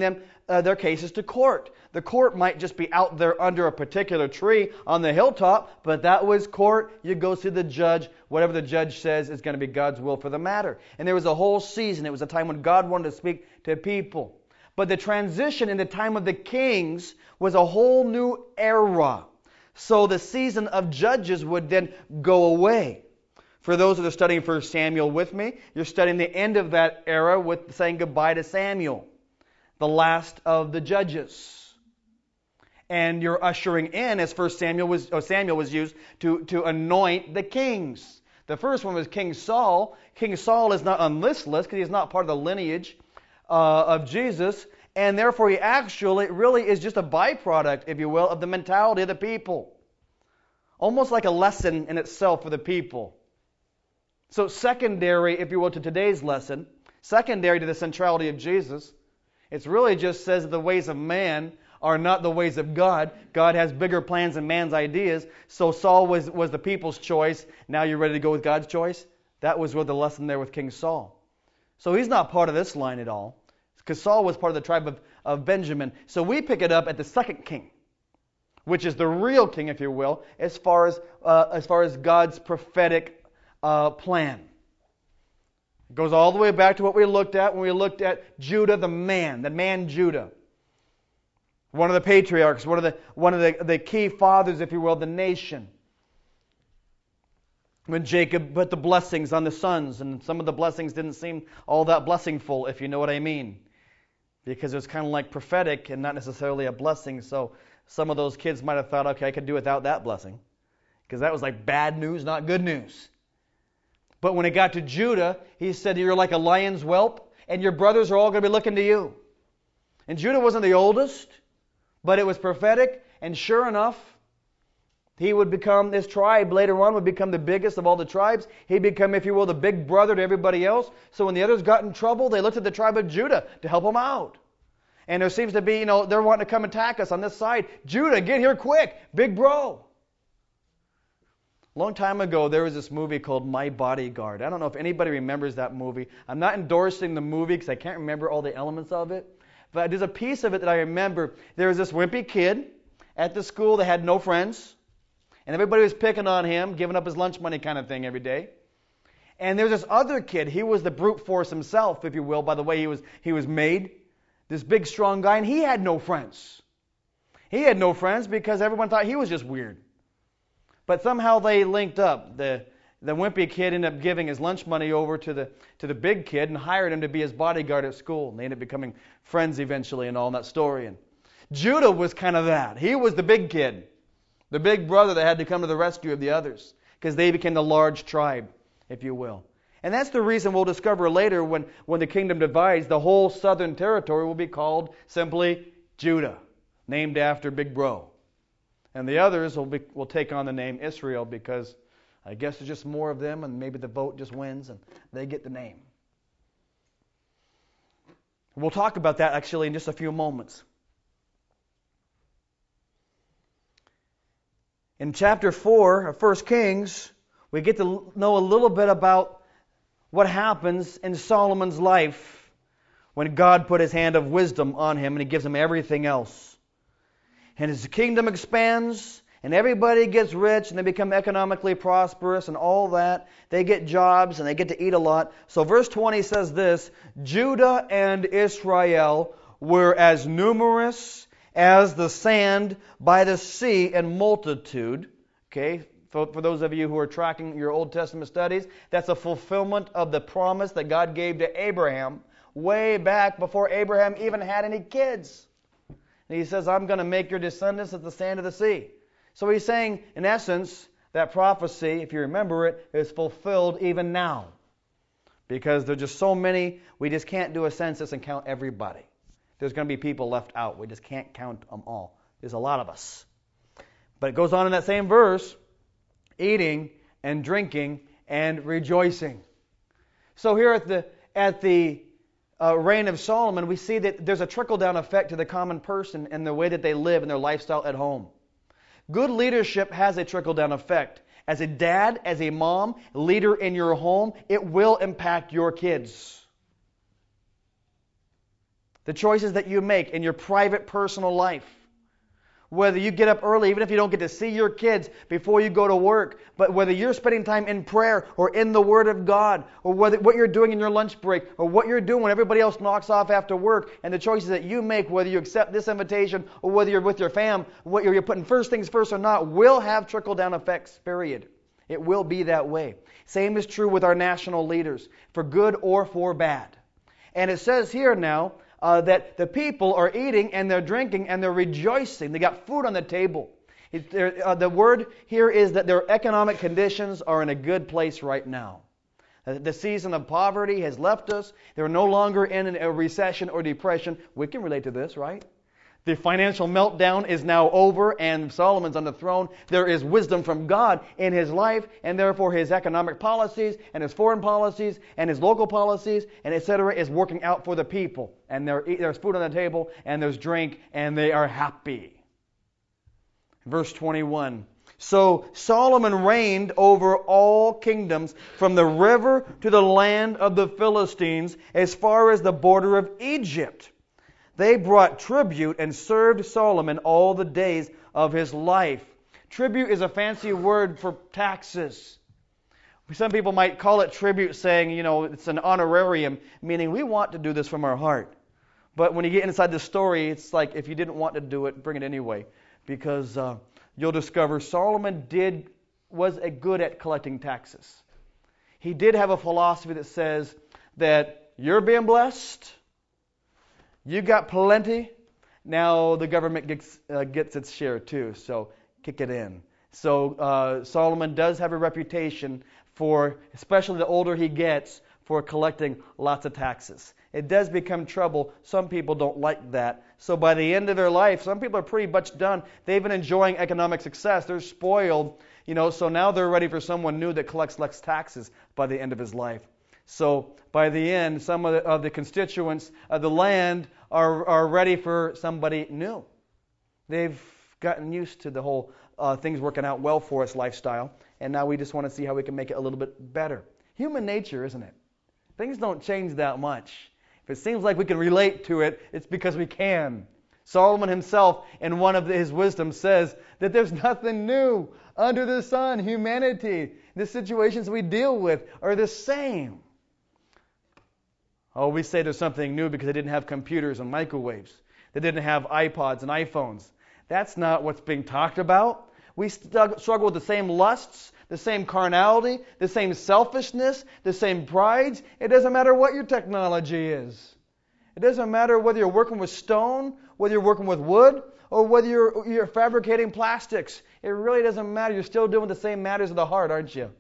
Speaker 1: their cases to court. The court might just be out there under a particular tree on the hilltop, but that was court. You go see the judge. Whatever the judge says is going to be God's will for the matter. And there was a whole season. It was a time when God wanted to speak to people. But the transition in the time of the kings was a whole new era. So the season of judges would then go away. For those that are studying 1 Samuel with me, you're studying the end of that era with saying goodbye to Samuel, the last of the judges. And you're ushering in, as Samuel was used to anoint the kings. The first one was King Saul. King Saul is not on this list because he's not part of the lineage of Jesus. And therefore, he actually really is just a byproduct, if you will, of the mentality of the people. Almost like a lesson in itself for the people. So secondary, if you will, to today's lesson, secondary to the centrality of Jesus, it really just says that the ways of man are not the ways of God. God has bigger plans than man's ideas. So Saul was the people's choice. Now you're ready to go with God's choice? That was the lesson there with King Saul. So he's not part of this line at all. Because Saul was part of the tribe of Benjamin. So we pick it up at the second king, which is the real king, if you will, as far as God's prophetic plan. It goes all the way back to what we looked at when we looked at Judah, the man Judah. One of the patriarchs, one of the key fathers, if you will, of the nation. When Jacob put the blessings on the sons, and some of the blessings didn't seem all that blessingful, if you know what I mean. Because it was kind of like prophetic and not necessarily a blessing. So some of those kids might have thought, okay, I could do without that blessing. Because that was like bad news, not good news. But when it got to Judah, he said, you're like a lion's whelp, and your brothers are all going to be looking to you. And Judah wasn't the oldest, but it was prophetic, and sure enough, he would become, this tribe later on would become the biggest of all the tribes. He'd become, if you will, the big brother to everybody else. So when the others got in trouble, they looked at the tribe of Judah to help them out. And there seems to be, they're wanting to come attack us on this side. Judah, get here quick, big bro. A long time ago, there was this movie called My Bodyguard. I don't know if anybody remembers that movie. I'm not endorsing the movie because I can't remember all the elements of it. But there's a piece of it that I remember. There was this wimpy kid at the school that had no friends. And everybody was picking on him, giving up his lunch money kind of thing every day. And there's this other kid. He was the brute force himself, if you will, by the way he was made. This big, strong guy. And he had no friends. He had no friends because everyone thought he was just weird. But somehow they linked up. The wimpy kid ended up giving his lunch money over to the big kid and hired him to be his bodyguard at school. And they ended up becoming friends eventually and all in that story. And Judah was kind of that. He was the big kid. The big brother that had to come to the rescue of the others. Because they became the large tribe, if you will. And that's the reason we'll discover later when the kingdom divides, the whole southern territory will be called simply Judah. Named after Big Bro. And the others will take on the name Israel because I guess there's just more of them and maybe the vote just wins and they get the name. We'll talk about that actually in just a few moments. In chapter 4 of 1 Kings, we get to know a little bit about what happens in Solomon's life when God put his hand of wisdom on him and he gives him everything else. And his kingdom expands and everybody gets rich and they become economically prosperous and all that. They get jobs and they get to eat a lot. So verse 20 says this, Judah and Israel were as numerous as the sand by the sea in multitude. Okay, for those of you who are tracking your Old Testament studies, that's a fulfillment of the promise that God gave to Abraham way back before Abraham even had any kids. And he says, I'm going to make your descendants as the sand of the sea. So he's saying, in essence, that prophecy, if you remember it, is fulfilled even now. Because there's just so many, we just can't do a census and count everybody. There's going to be people left out. We just can't count them all. There's a lot of us. But it goes on in that same verse, eating and drinking and rejoicing. So here at the reign of Solomon, we see that there's a trickle-down effect to the common person and the way that they live and their lifestyle at home. Good leadership has a trickle-down effect. As a dad, as a mom, leader in your home, it will impact your kids. The choices that you make in your private, personal life. Whether you get up early, even if you don't get to see your kids before you go to work, but whether you're spending time in prayer or in the Word of God, or what you're doing in your lunch break, or what you're doing when everybody else knocks off after work, and the choices that you make, whether you accept this invitation or whether you're with your fam, what you're putting first things first or not, will have trickle-down effects, period. It will be that way. Same is true with our national leaders, for good or for bad. And it says here now, that the people are eating and they're drinking and they're rejoicing. They got food on the table. The word here is that their economic conditions are in a good place right now. The season of poverty has left us. They're no longer in a recession or depression. We can relate to this, right? The financial meltdown is now over and Solomon's on the throne. There is wisdom from God in his life, and therefore his economic policies and his foreign policies and his local policies and etc. is working out for the people. And there's food on the table and there's drink and they are happy. Verse 21. So Solomon reigned over all kingdoms from the river to the land of the Philistines as far as the border of Egypt. They brought tribute and served Solomon all the days of his life. Tribute is a fancy word for taxes. Some people might call it tribute, saying, it's an honorarium, meaning we want to do this from our heart. But when you get inside the story, it's like if you didn't want to do it, bring it anyway. Because you'll discover Solomon was good at collecting taxes. He did have a philosophy that says that you're being blessed, you got plenty. Now the government gets its share too, so kick it in. So Solomon does have a reputation for, especially the older he gets, for collecting lots of taxes. It does become trouble. Some people don't like that. So by the end of their life, some people are pretty much done. They've been enjoying economic success. They're spoiled, so now they're ready for someone new that collects less taxes by the end of his life. So by the end, some of the constituents of the land are ready for somebody new. They've gotten used to the whole things working out well for us lifestyle, and now we just want to see how we can make it a little bit better. Human nature, isn't it? Things don't change that much. If it seems like we can relate to it, it's because we can. Solomon himself, in one of his wisdom, says that there's nothing new under the sun. Humanity, the situations we deal with are the same. Oh, we say there's something new because they didn't have computers and microwaves. They didn't have iPods and iPhones. That's not what's being talked about. We struggle with the same lusts, the same carnality, the same selfishness, the same prides. It doesn't matter what your technology is. It doesn't matter whether you're working with stone, whether you're working with wood, or whether you're fabricating plastics. It really doesn't matter. You're still doing the same matters of the heart, aren't you?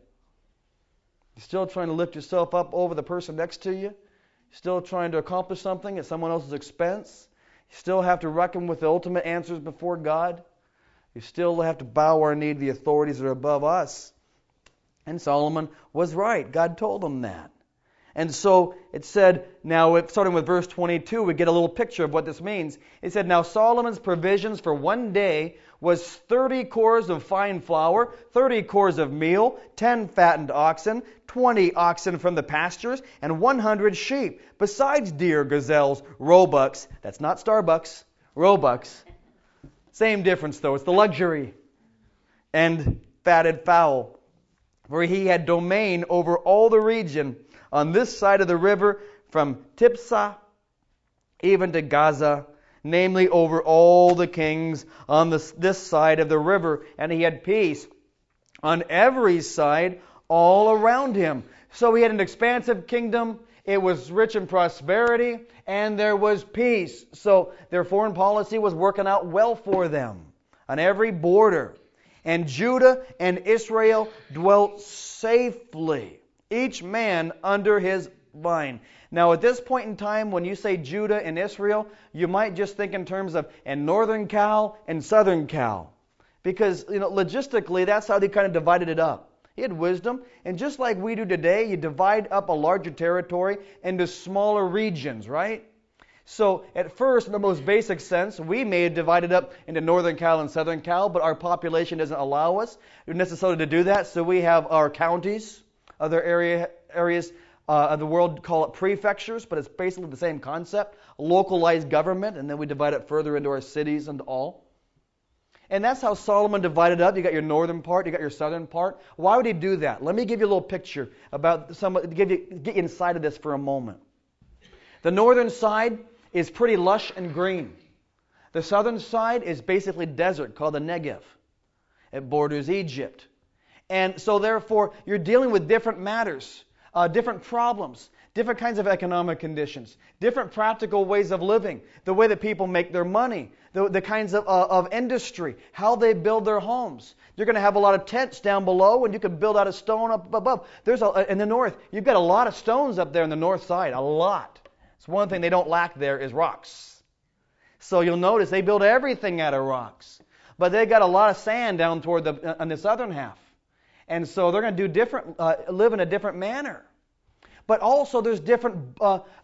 Speaker 1: You're still trying to lift yourself up over the person next to you. Still trying to accomplish something at someone else's expense. You still have to reckon with the ultimate answers before God. You still have to bow our knee to the authorities that are above us. And Solomon was right. God told him that. And so it said, now starting with verse 22, we get a little picture of what this means. It said, now Solomon's provisions for one day was 30 cores of fine flour, 30 cores of meal, 10 fattened oxen, 20 oxen from the pastures, and 100 sheep, besides deer, gazelles, roebucks. That's not Starbucks, roebucks. Same difference though, it's the luxury. And fatted fowl. For he had domain over all the region on this side of the river, from Tiphsah even to Gaza, namely over all the kings on this side of the river. And he had peace on every side all around him. So he had an expansive kingdom. It was rich in prosperity, and there was peace. So their foreign policy was working out well for them on every border. And Judah and Israel dwelt safely, each man under his vine. Now at this point in time, when you say Judah and Israel, you might just think in terms of and northern Cal and southern Cal. Because, logistically, that's how they kind of divided it up. He had wisdom, and just like we do today, you divide up a larger territory into smaller regions, right? So at first, in the most basic sense, we may have divided up into northern Cal and southern Cal, but our population doesn't allow us necessarily to do that. So we have our counties, other areas of the world call it prefectures, but it's basically the same concept, localized government, and then we divide it further into our cities and all. And that's how Solomon divided up. You got your northern part, you got your southern part. Why would he do that? Let me give you a little picture about get you inside of this for a moment. The northern side is pretty lush and green. The southern side is basically desert, called the Negev. It borders Egypt. And so therefore, you're dealing with different matters, different problems, different kinds of economic conditions, different practical ways of living, the way that people make their money, the kinds of industry, how they build their homes. You're going to have a lot of tents down below, and you can build out of stone up above. In the north, you've got a lot of stones up there on the north side, a lot. It's one thing they don't lack there is rocks. So you'll notice they build everything out of rocks. But they got a lot of sand down toward on the southern half. And so they're going to do live in a different manner. But also there's different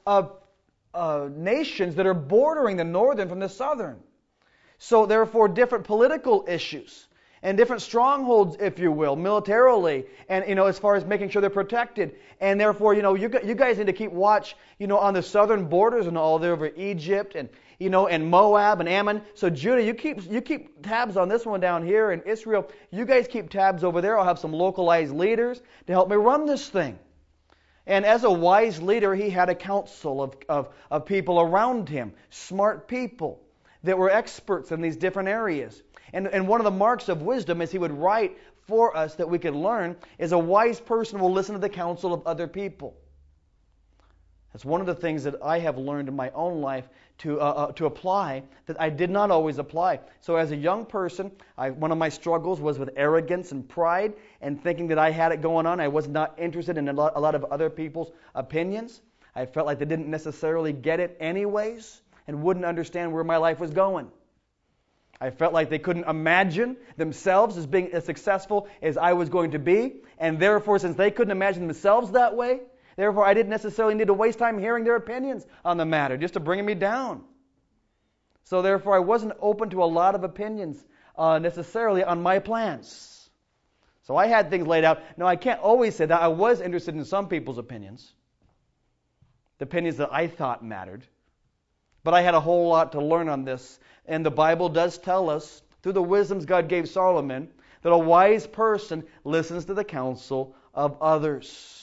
Speaker 1: nations that are bordering the northern from the southern. So therefore different political issues and different strongholds, if you will, militarily, and as far as making sure they're protected. And therefore, you guys need to keep watch, on the southern borders and all there over Egypt and and Moab and Ammon. So Judah, you keep tabs on this one down here, and Israel, you guys keep tabs over there. I'll have some localized leaders to help me run this thing. And as a wise leader, he had a council of people around him, smart people that were experts in these different areas. And one of the marks of wisdom is he would write for us that we could learn is a wise person will listen to the counsel of other people. That's one of the things that I have learned in my own life to apply that I did not always apply. So as a young person, one of my struggles was with arrogance and pride and thinking that I had it going on. I was not interested in a lot of other people's opinions. I felt like they didn't necessarily get it anyways and wouldn't understand where my life was going. I felt like they couldn't imagine themselves as being as successful as I was going to be. And therefore, since they couldn't imagine themselves that way, therefore I didn't necessarily need to waste time hearing their opinions on the matter, just to bring me down. So therefore, I wasn't open to a lot of opinions necessarily on my plans. So I had things laid out. Now, I can't always say that. I was interested in some people's opinions, the opinions that I thought mattered. But I had a whole lot to learn on this. And the Bible does tell us, through the wisdoms God gave Solomon, that a wise person listens to the counsel of others.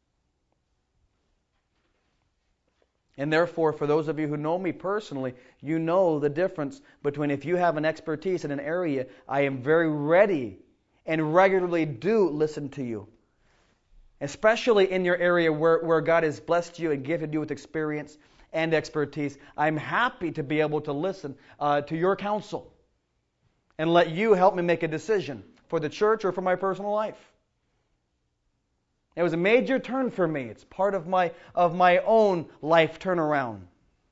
Speaker 1: And therefore, for those of you who know me personally, you know the difference between if you have an expertise in an area, I am very ready and regularly do listen to you. Especially in your area where God has blessed you and gifted you with experience and expertise, I'm happy to be able to listen to your counsel and let you help me make a decision for the church or for my personal life. It was a major turn for me. It's part of my own life turnaround.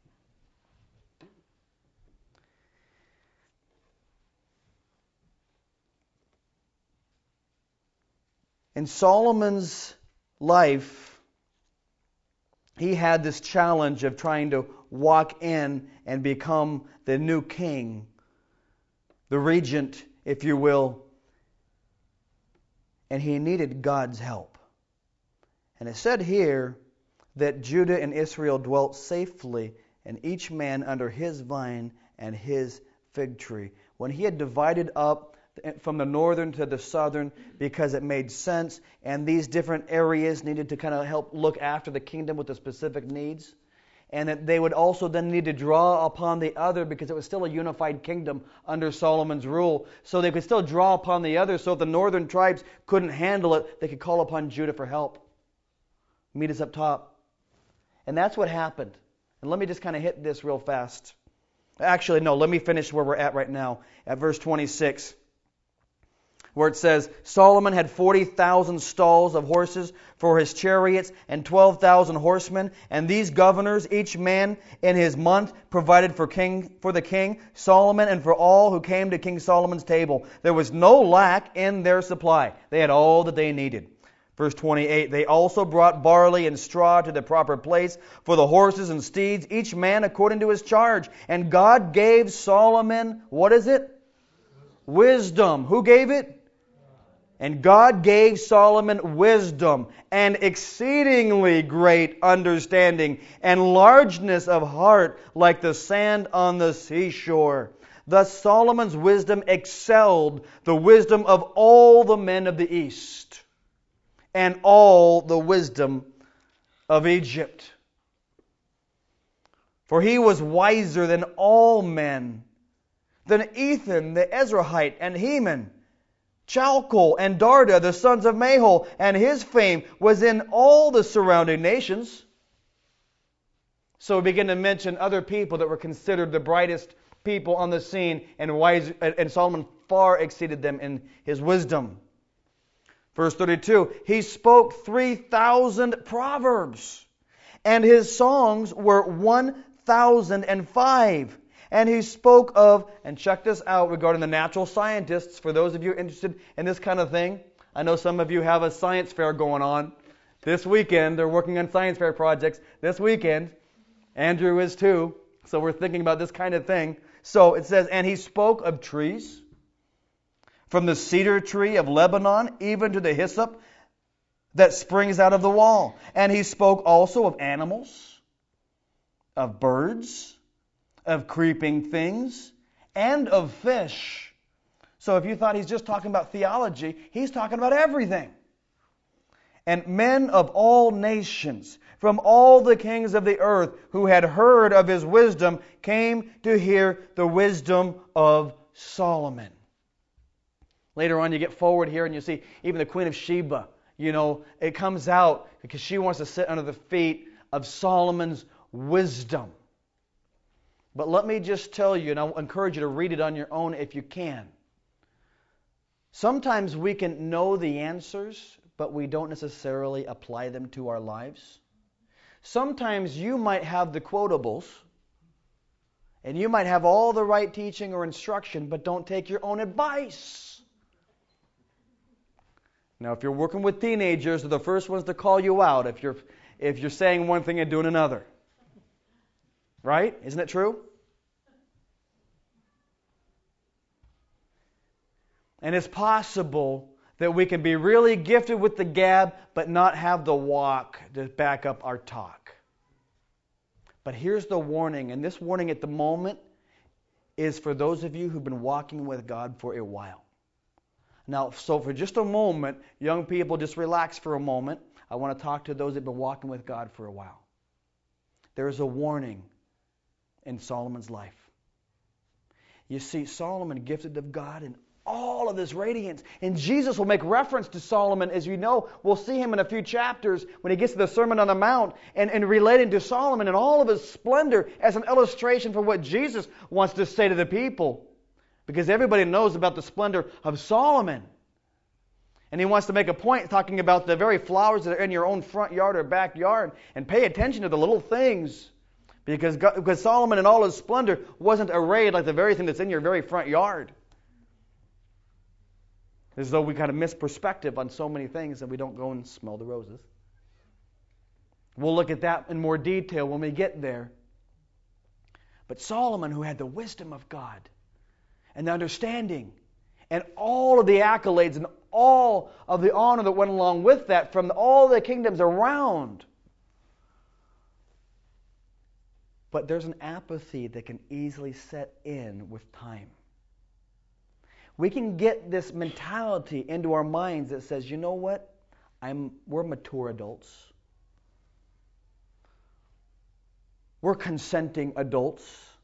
Speaker 1: In Solomon's life, he had this challenge of trying to walk in and become the new king, the regent, if you will. And he needed God's help. And it said here that Judah and Israel dwelt safely, and each man under his vine and his fig tree. When he had divided up from the northern to the southern because it made sense, and these different areas needed to kind of help look after the kingdom with the specific needs, and that they would also then need to draw upon the other because it was still a unified kingdom under Solomon's rule, so they could still draw upon the other. So if the northern tribes couldn't handle it, they could call upon Judah for help. Meet us up top. And that's what happened. And let me just kind of hit this real fast. Actually, no, let me finish where we're at right now, at verse 26. Where it says, Solomon had 40,000 stalls of horses for his chariots and 12,000 horsemen, and these governors, each man in his month, provided for the king Solomon and for all who came to King Solomon's table. There was no lack in their supply. They had all that they needed. Verse 28, they also brought barley and straw to the proper place for the horses and steeds, each man according to his charge. And God gave Solomon, what is it? Wisdom. Who gave it? And God gave Solomon wisdom and exceedingly great understanding and largeness of heart like the sand on the seashore. Thus Solomon's wisdom excelled the wisdom of all the men of the East and all the wisdom of Egypt. For he was wiser than all men, than Ethan the Ezrahite and Heman, Chalcol and Darda, the sons of Mahol, and his fame was in all the surrounding nations. So we begin to mention other people that were considered the brightest people on the scene, and Solomon far exceeded them in his wisdom. Verse 32, he spoke 3,000 proverbs, and his songs were 1,005. And he spoke of, and check this out regarding the natural scientists, for those of you interested in this kind of thing. I know some of you have a science fair going on this weekend. They're working on science fair projects this weekend. Andrew is too. So we're thinking about this kind of thing. So it says, and he spoke of trees, from the cedar tree of Lebanon, even to the hyssop that springs out of the wall. And he spoke also of animals, of birds, of creeping things, and of fish. So if you thought he's just talking about theology, he's talking about everything. And men of all nations, from all the kings of the earth who had heard of his wisdom, came to hear the wisdom of Solomon. Later on, you get forward here and you see even the Queen of Sheba. It comes out because she wants to sit under the feet of Solomon's wisdom. But let me just tell you, and I'll encourage you to read it on your own if you can. Sometimes we can know the answers, but we don't necessarily apply them to our lives. Sometimes you might have the quotables, and you might have all the right teaching or instruction, but don't take your own advice. Now, if you're working with teenagers, they're the first ones to call you out if you're saying one thing and doing another. Right? Isn't it true? And it's possible that we can be really gifted with the gab, but not have the walk to back up our talk. But here's the warning, and this warning at the moment is for those of you who've been walking with God for a while. Now, so for just a moment, young people, just relax for a moment. I want to talk to those that have been walking with God for a while. There is a warning in Solomon's life. You see, Solomon, gifted of God in all of this radiance. And Jesus will make reference to Solomon, as you know. We'll see him in a few chapters when he gets to the Sermon on the Mount and relating to Solomon and all of his splendor as an illustration for what Jesus wants to say to the people. Because everybody knows about the splendor of Solomon. And he wants to make a point talking about the very flowers that are in your own front yard or backyard. And pay attention to the little things. Because Solomon in all his splendor wasn't arrayed like the very thing that's in your very front yard. As though we kind of miss perspective on so many things and we don't go and smell the roses. We'll look at that in more detail when we get there. But Solomon, who had the wisdom of God and the understanding and all of the accolades and all of the honor that went along with that from all the kingdoms around. But there's an apathy that can easily set in with time. We can get this mentality into our minds that says, you know what? We're mature adults. We're consenting adults.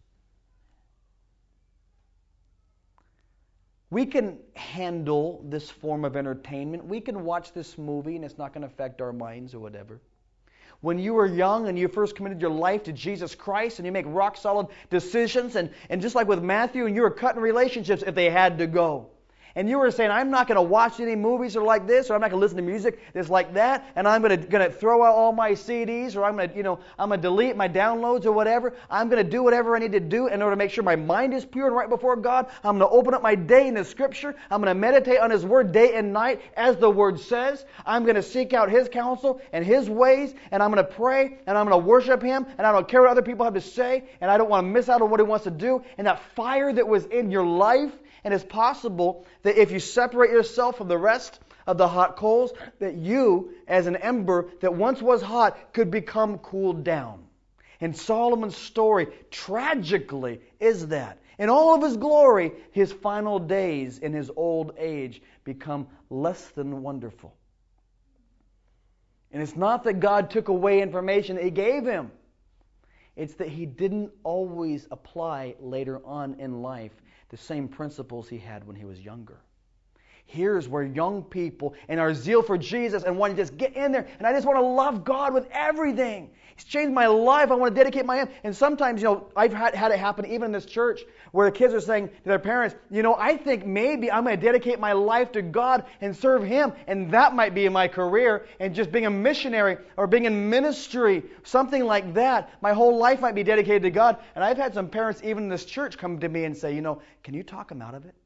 Speaker 1: We can handle this form of entertainment. We can watch this movie and it's not going to affect our minds or whatever. When you were young and you first committed your life to Jesus Christ and you make rock solid decisions, and just like with Matthew, and you were cutting relationships if they had to go. And you were saying, I'm not going to watch any movies that are like this, or I'm not going to listen to music that's like that, and I'm going to throw out all my CDs, or I'm going to delete my downloads or whatever. I'm going to do whatever I need to do in order to make sure my mind is pure and right before God. I'm going to open up my day in the Scripture. I'm going to meditate on His Word day and night, as the Word says. I'm going to seek out His counsel and His ways, and I'm going to pray, and I'm going to worship Him, and I don't care what other people have to say, and I don't want to miss out on what He wants to do. And that fire that was in your life, And it's possible that if you separate yourself from the rest of the hot coals, that you, as an ember that once was hot, could become cooled down. And Solomon's story, tragically, is that. In all of his glory, his final days in his old age become less than wonderful. And it's not that God took away information that He gave him. It's that He didn't always apply later on in life the same principles He had when he was younger. Here's where young people and our zeal for Jesus and wanting to just get in there, and I just want to love God with everything. He's changed my life. I want to dedicate my life. And sometimes, I've had it happen even in this church where the kids are saying to their parents, I think maybe I'm going to dedicate my life to God and serve Him, and that might be my career, and just being a missionary or being in ministry, something like that. My whole life might be dedicated to God. And I've had some parents even in this church come to me and say, can you talk them out of it?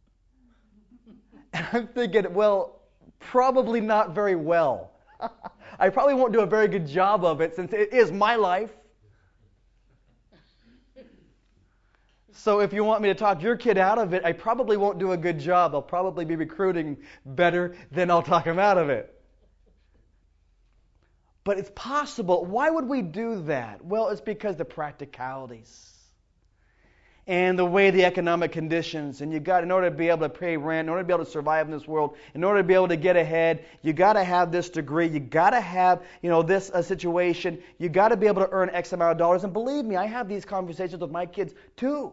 Speaker 1: And I'm thinking, well, probably not very well. I probably won't do a very good job of it since it is my life. So if you want me to talk your kid out of it, I probably won't do a good job. I'll probably be recruiting better than I'll talk him out of it. But it's possible. Why would we do that? Well, it's because the practicalities and the way the economic conditions, and in order to be able to pay rent, in order to be able to survive in this world, in order to be able to get ahead, you got to have this degree, you got to have, this situation, you got to be able to earn X amount of dollars. And believe me, I have these conversations with my kids too.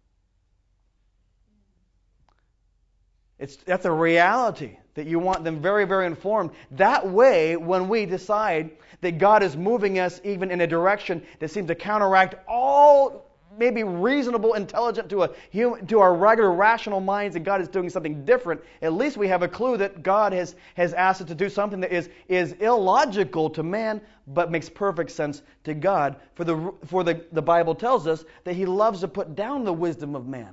Speaker 1: That's a reality, that you want them very, very informed. That way, when we decide that God is moving us even in a direction that seems to counteract all maybe reasonable, intelligent to our regular rational minds, and God is doing something different, at least we have a clue that God has asked us to do something that is illogical to man, but makes perfect sense to God. For the Bible tells us that He loves to put down the wisdom of man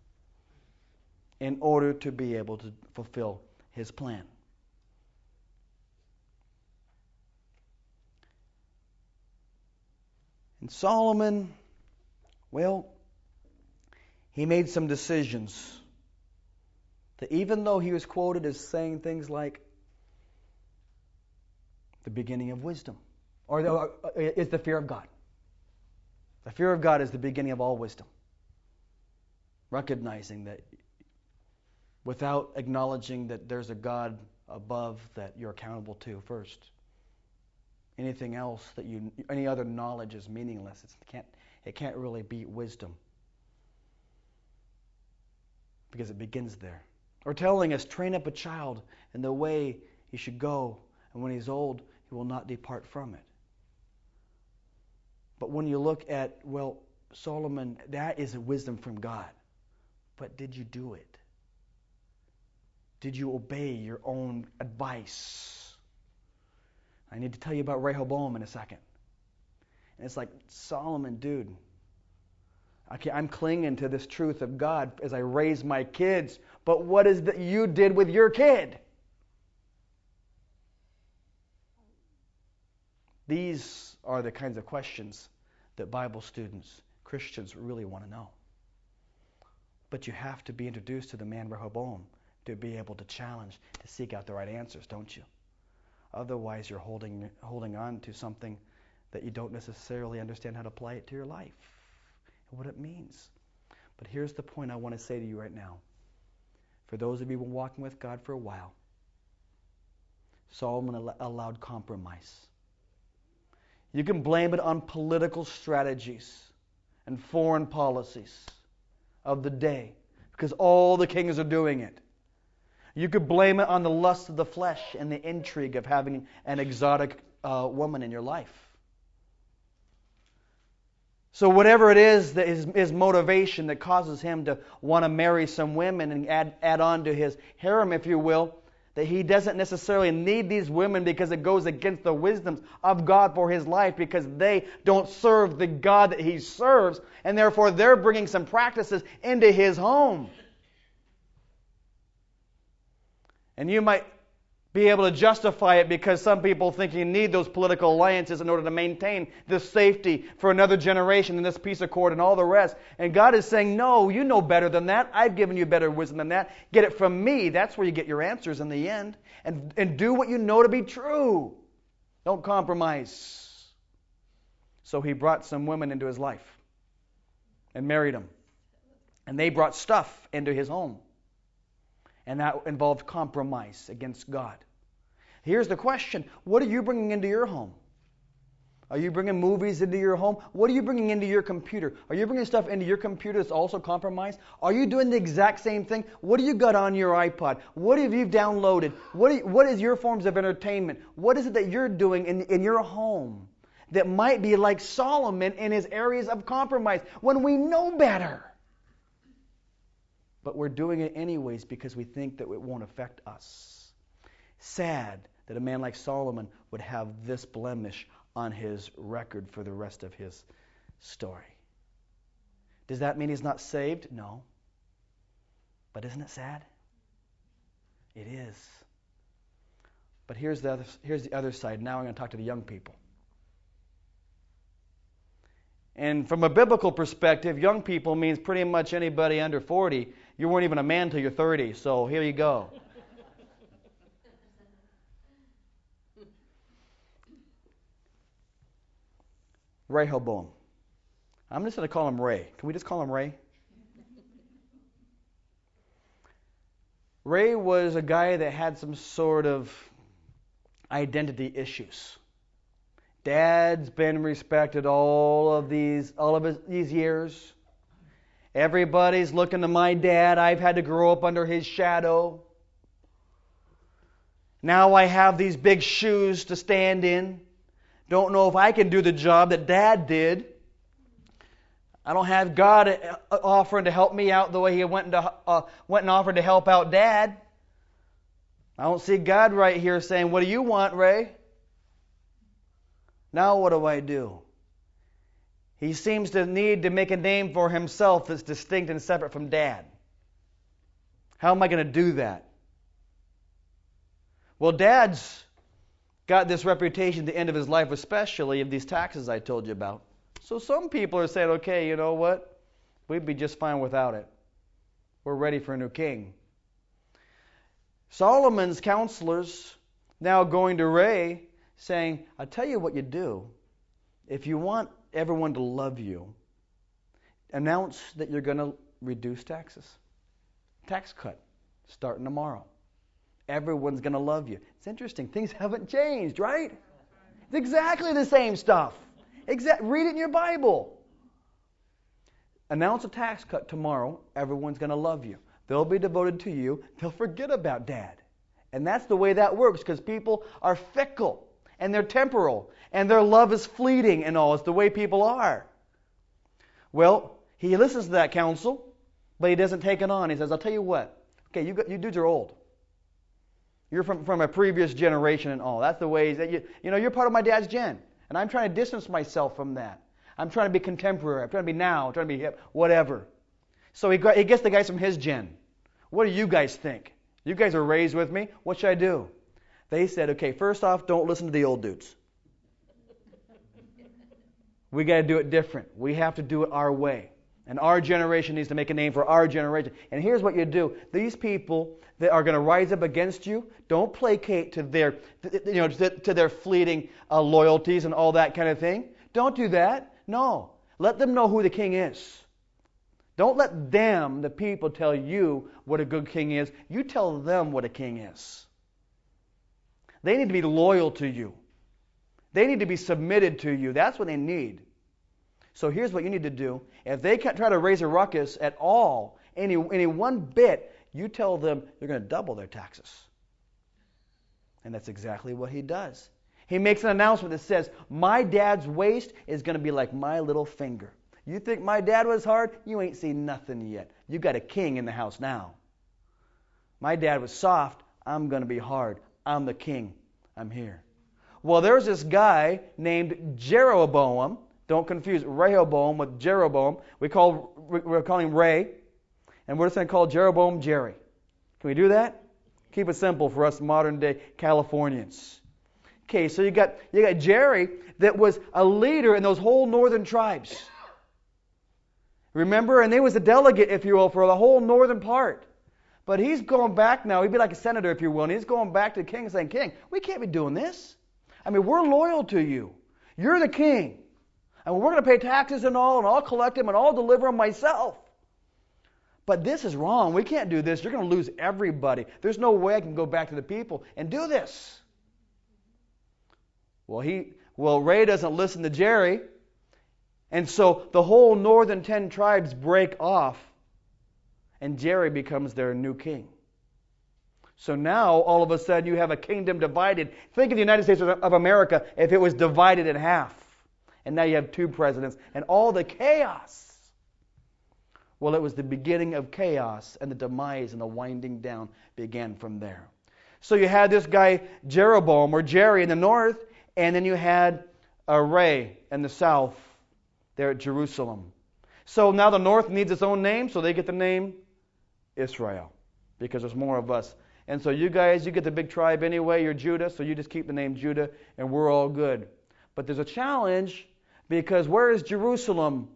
Speaker 1: in order to be able to fulfill His plan. And Solomon, well, he made some decisions that even though he was quoted as saying things like the beginning of wisdom, or is the fear of God. The fear of God is the beginning of all wisdom. Recognizing that without acknowledging that there's a God above that you're accountable to first. Anything else any other knowledge is meaningless. It can't really beat wisdom, because it begins there. Or telling us, train up a child in the way he should go, and when he's old, he will not depart from it. But when you look at, Solomon, that is a wisdom from God. But did you do it? Did you obey your own advice? I need to tell you about Rehoboam in a second. And it's like, Solomon, dude, okay, I'm clinging to this truth of God as I raise my kids, but what is that you did with your kid? These are the kinds of questions that Bible students, Christians, really want to know. But you have to be introduced to the man Rehoboam to be able to challenge, to seek out the right answers, don't you? Otherwise, you're holding on to something that you don't necessarily understand how to apply it to your life and what it means. But here's the point I want to say to you right now. For those of you who have been walking with God for a while, Solomon allowed compromise. You can blame it on political strategies and foreign policies of the day, because all the kings are doing it. You could blame it on the lust of the flesh and the intrigue of having an exotic woman in your life. So whatever it is that is his motivation that causes him to want to marry some women and add on to his harem, if you will, that he doesn't necessarily need these women because it goes against the wisdoms of God for his life, because they don't serve the God that he serves, and therefore they're bringing some practices into his home. And you might be able to justify it because some people think you need those political alliances in order to maintain this safety for another generation and this peace accord and all the rest. And God is saying, no, you know better than that. I've given you better wisdom than that. Get it from me. That's where you get your answers in the end. And do what you know to be true. Don't compromise. So he brought some women into his life and married them. And they brought stuff into his home. And that involved compromise against God. Here's the question. What are you bringing into your home? Are you bringing movies into your home? What are you bringing into your computer? Are you bringing stuff into your computer that's also compromised? Are you doing the exact same thing? What do you got on your iPod? What have you downloaded? What is your forms of entertainment? What is it that you're doing in your home that might be like Solomon in his areas of compromise when we know better? But we're doing it anyways because we think that it won't affect us. Sad that a man like Solomon would have this blemish on his record for the rest of his story. Does that mean he's not saved? No. But isn't it sad? It is. But here's the other side. Now I'm going to talk to the young people. And from a biblical perspective, young people means pretty much anybody under 40. You weren't even a man till you're 30, so here you go. Rehoboam. I'm just going to call him Ray. Can we just call him Ray? Ray was a guy that had some sort of identity issues. Dad's been respected all of these years. Everybody's looking to my dad. I've had to grow up under his shadow. Now I have these big shoes to stand in. Don't know if I can do the job that Dad did. I don't have God offering to help me out the way He went and offered to help out Dad. I don't see God right here saying, "What do you want, Ray?" Now what do I do? He seems to need to make a name for himself that's distinct and separate from Dad. How am I going to do that? Well, Dad's got this reputation at the end of his life, especially of these taxes I told you about. So some people are saying, okay, you know what? We'd be just fine without it. We're ready for a new king. Solomon's counselors now going to Ray saying, I'll tell you what you do. If you want everyone to love you, announce that you're going to reduce taxes. Tax cut starting tomorrow. Everyone's going to love you. It's interesting. Things haven't changed, right? It's exactly the same stuff. Read it in your Bible. Announce a tax cut tomorrow. Everyone's going to love you. They'll be devoted to you. They'll forget about Dad. And that's the way that works, because people are fickle and they're temporal and their love is fleeting and all. It's the way people are. Well, he listens to that counsel, but he doesn't take it on. He says, I'll tell you what. Okay, you dudes are old. You're from a previous generation and all. That's the ways that you're part of my dad's gen. And I'm trying to distance myself from that. I'm trying to be contemporary. I'm trying to be now. I'm trying to be hip. Whatever. So he gets the guys from his gen. What do you guys think? You guys are raised with me. What should I do? They said, okay, first off, don't listen to the old dudes. We got to do it different. We have to do it our way. And our generation needs to make a name for our generation. And here's what you do. These people that are going to rise up against you, don't placate to their fleeting loyalties and all that kind of thing. Don't do that. No. Let them know who the king is. Don't let them, the people, tell you what a good king is. You tell them what a king is. They need to be loyal to you. They need to be submitted to you. That's what they need. So here's what you need to do. If they can't try to raise a ruckus at all, any one bit, you tell them you're going to double their taxes. And that's exactly what he does. He makes an announcement that says, my dad's waist is going to be like my little finger. You think my dad was hard? You ain't seen nothing yet. You got a king in the house now. My dad was soft. I'm going to be hard. I'm the king. I'm here. Well, there's this guy named Jeroboam. Don't confuse Rehoboam with Jeroboam. We're calling him Ray. And we're just going to call Jeroboam Jerry. Can we do that? Keep it simple for us modern day Californians. Okay, so you got Jerry that was a leader in those whole northern tribes. Remember? And he was a delegate, if you will, for the whole northern part. But he's going back now. He'd be like a senator, if you will. And he's going back to the king and saying, King, we can't be doing this. I mean, we're loyal to you. You're the king. And we're going to pay taxes and I'll collect them and I'll deliver them myself. But this is wrong. We can't do this. You're going to lose everybody. There's no way I can go back to the people and do this. Well, Ray doesn't listen to Jerry. And so the whole northern 10 tribes break off. And Jerry becomes their new king. So now, all of a sudden, you have a kingdom divided. Think of the United States of America if it was divided in half. And now you have 2 presidents and all the chaos. Well, it was the beginning of chaos, and the demise and the winding down began from there. So you had this guy Jeroboam or Jerry in the north, and then you had Ray in the south there at Jerusalem. So now the north needs its own name, so they get the name Israel, because there's more of us. And so you guys, you get the big tribe anyway, you're Judah, so you just keep the name Judah, and we're all good. But there's a challenge, because where is Jerusalem?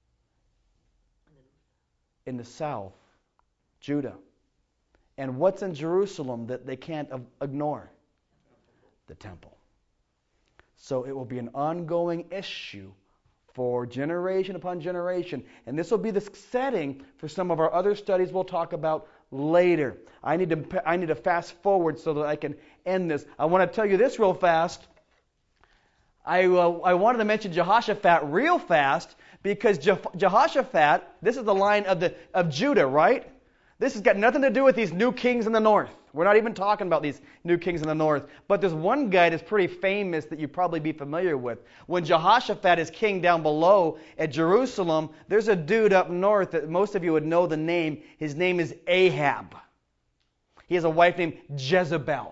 Speaker 1: In the south, Judah. And what's in Jerusalem that they can't ignore? The temple. So it will be an ongoing issue for generation upon generation. And this will be the setting for some of our other studies we'll talk about later. I need to fast forward so that I can end this. I want to tell you this real fast. I wanted to mention Jehoshaphat real fast because Jehoshaphat, this is the line of Judah, right? This has got nothing to do with these new kings in the north. We're not even talking about these new kings in the north. But there's one guy that's pretty famous that you'd probably be familiar with. When Jehoshaphat is king down below at Jerusalem, there's a dude up north that most of you would know the name. His name is Ahab. He has a wife named Jezebel.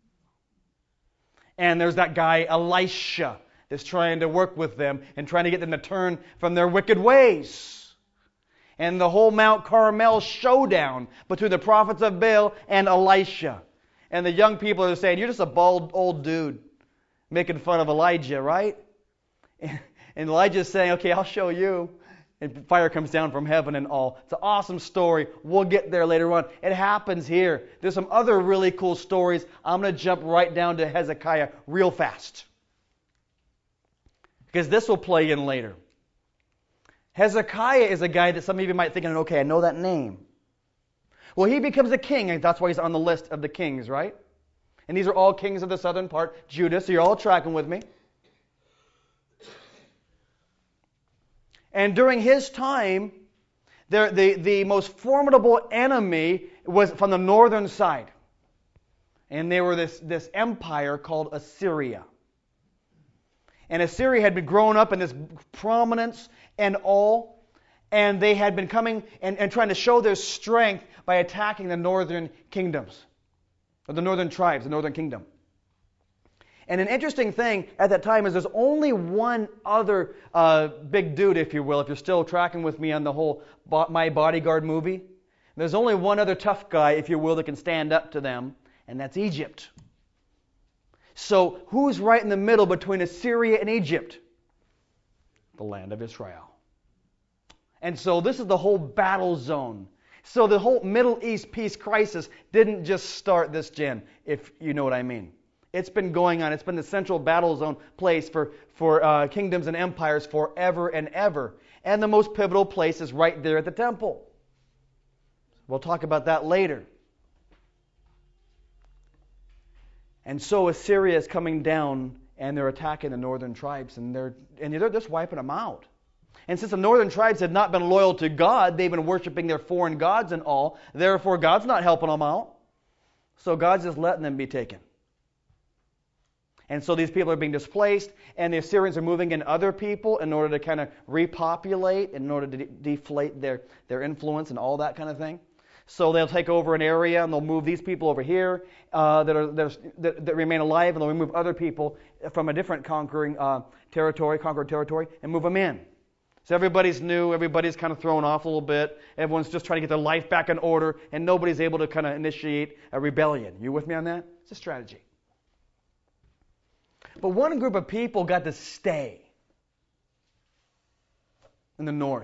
Speaker 1: And there's that guy Elisha that's trying to work with them and trying to get them to turn from their wicked ways. And the whole Mount Carmel showdown between the prophets of Baal and Elisha. And the young people are saying, you're just a bald old dude making fun of Elijah, right? And Elijah's saying, okay, I'll show you. And fire comes down from heaven and all. It's an awesome story. We'll get there later on. It happens here. There's some other really cool stories. I'm going to jump right down to Hezekiah real fast, because this will play in later. Hezekiah is a guy that some of you might think, okay, I know that name. Well, he becomes a king, and that's why he's on the list of the kings, right? And these are all kings of the southern part, Judah, so you're all tracking with me. And during his time, the most formidable enemy was from the northern side. And they were this empire called Assyria. And Assyria had been growing up in this prominence and all. And they had been coming and trying to show their strength by attacking the northern kingdoms. Or the northern tribes, the northern kingdom. And an interesting thing at that time is there's only one other big dude, if you will, if you're still tracking with me on the whole My Bodyguard movie. There's only one other tough guy, if you will, that can stand up to them, and that's Egypt. So who's right in the middle between Assyria and Egypt? The land of Israel. And so this is the whole battle zone. So the whole Middle East peace crisis didn't just start this gen, if you know what I mean. It's been going on. It's been the central battle zone place for kingdoms and empires forever and ever. And the most pivotal place is right there at the temple. We'll talk about that later. And so Assyria is coming down and they're attacking the northern tribes and they're just wiping them out. And since the northern tribes had not been loyal to God, they've been worshiping their foreign gods and all. Therefore, God's not helping them out. So God's just letting them be taken. And so these people are being displaced, and the Assyrians are moving in other people in order to kind of repopulate, in order to deflate their influence and all that kind of thing. So they'll take over an area, and they'll move these people over here that remain alive, and they'll remove other people from a different conquered territory, and move them in. So everybody's new, everybody's kind of thrown off a little bit. Everyone's just trying to get their life back in order, and nobody's able to kind of initiate a rebellion. You with me on that? It's a strategy. But one group of people got to stay in the north.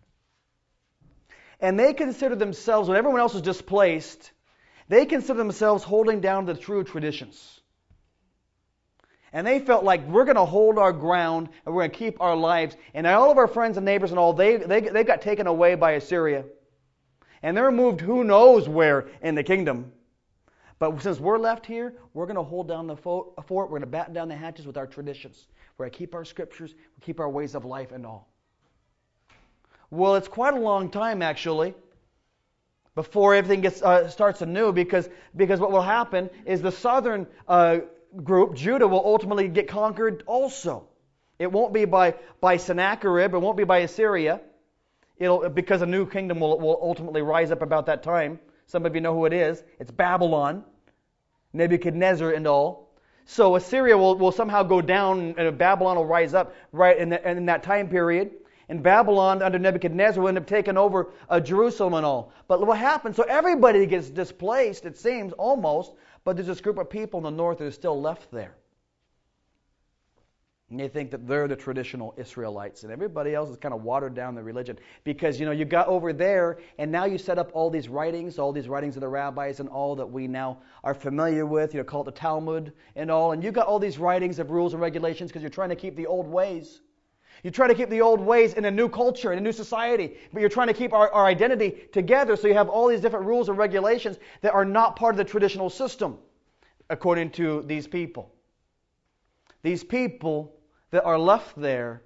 Speaker 1: And they consider themselves, when everyone else is displaced, they consider themselves holding down the true traditions. And they felt like we're going to hold our ground and we're going to keep our lives. And all of our friends and neighbors and all, they got taken away by Assyria. And they're moved who knows where in the kingdom. But since we're left here, we're going to hold down the fort. We're going to batten down the hatches with our traditions. We're going to keep our scriptures, keep our ways of life and all. Well, it's quite a long time, actually, before everything starts anew, because what will happen is the southern group, Judah, will ultimately get conquered also. It won't be by Sennacherib, it won't be by Assyria, because a new kingdom will ultimately rise up about that time. Some of you know who it is. It's Babylon, Nebuchadnezzar and all. So Assyria will somehow go down, and Babylon will rise up right in that time period. And Babylon, under Nebuchadnezzar, will end up taking over Jerusalem and all. But what happens? So everybody gets displaced, it seems, almost. But there's this group of people in the north that are still left there. And they think that they're the traditional Israelites. And everybody else has kind of watered down the religion. Because, you got over there, and now you set up all these writings of the rabbis and all that we now are familiar with, called the Talmud and all. And you got all these writings of rules and regulations because you're trying to keep the old ways. You try to keep the old ways in a new culture, in a new society, but you're trying to keep our identity together, so you have all these different rules and regulations that are not part of the traditional system, according to these people. These people that are left there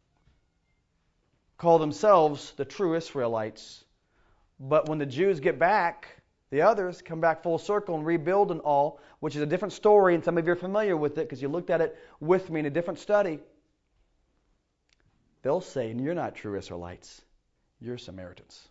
Speaker 1: call themselves the true Israelites. But when the Jews get back, the others come back full circle and rebuild and all, which is a different story, and some of you are familiar with it because you looked at it with me in a different study. They'll say, you're not true Israelites, you're Samaritans.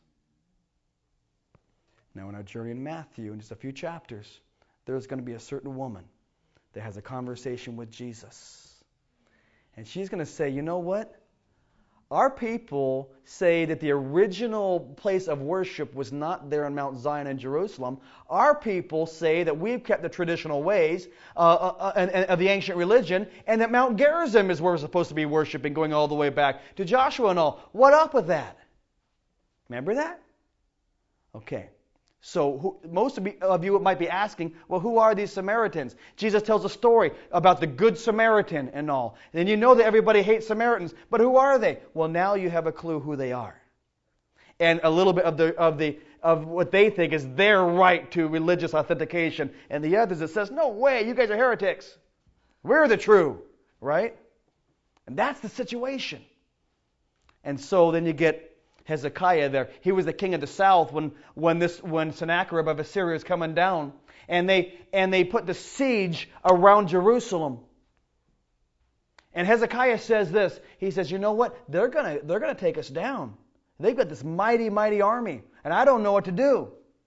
Speaker 1: Now in our journey in Matthew, in just a few chapters, there's going to be a certain woman that has a conversation with Jesus. And she's going to say, you know what? Our people say that the original place of worship was not there on Mount Zion in Jerusalem. Our people say that we've kept the traditional ways of the ancient religion, and that Mount Gerizim is where we're supposed to be worshiping, going all the way back to Joshua and all. What up with that? Remember that? Okay. So most of you might be asking, well, who are these Samaritans? Jesus tells a story about the Good Samaritan and all. And you know that everybody hates Samaritans, but who are they? Well, now you have a clue who they are. And a little bit of what they think is their right to religious authentication. And the others, it says, no way, you guys are heretics. We're the true, right? And that's the situation. And so then you get Hezekiah there. He was the king of the south when Sennacherib of Assyria is coming down, and they put the siege around Jerusalem. And Hezekiah says this. He says, you know what? They're gonna take us down. They've got this mighty, mighty army, and I don't know what to do.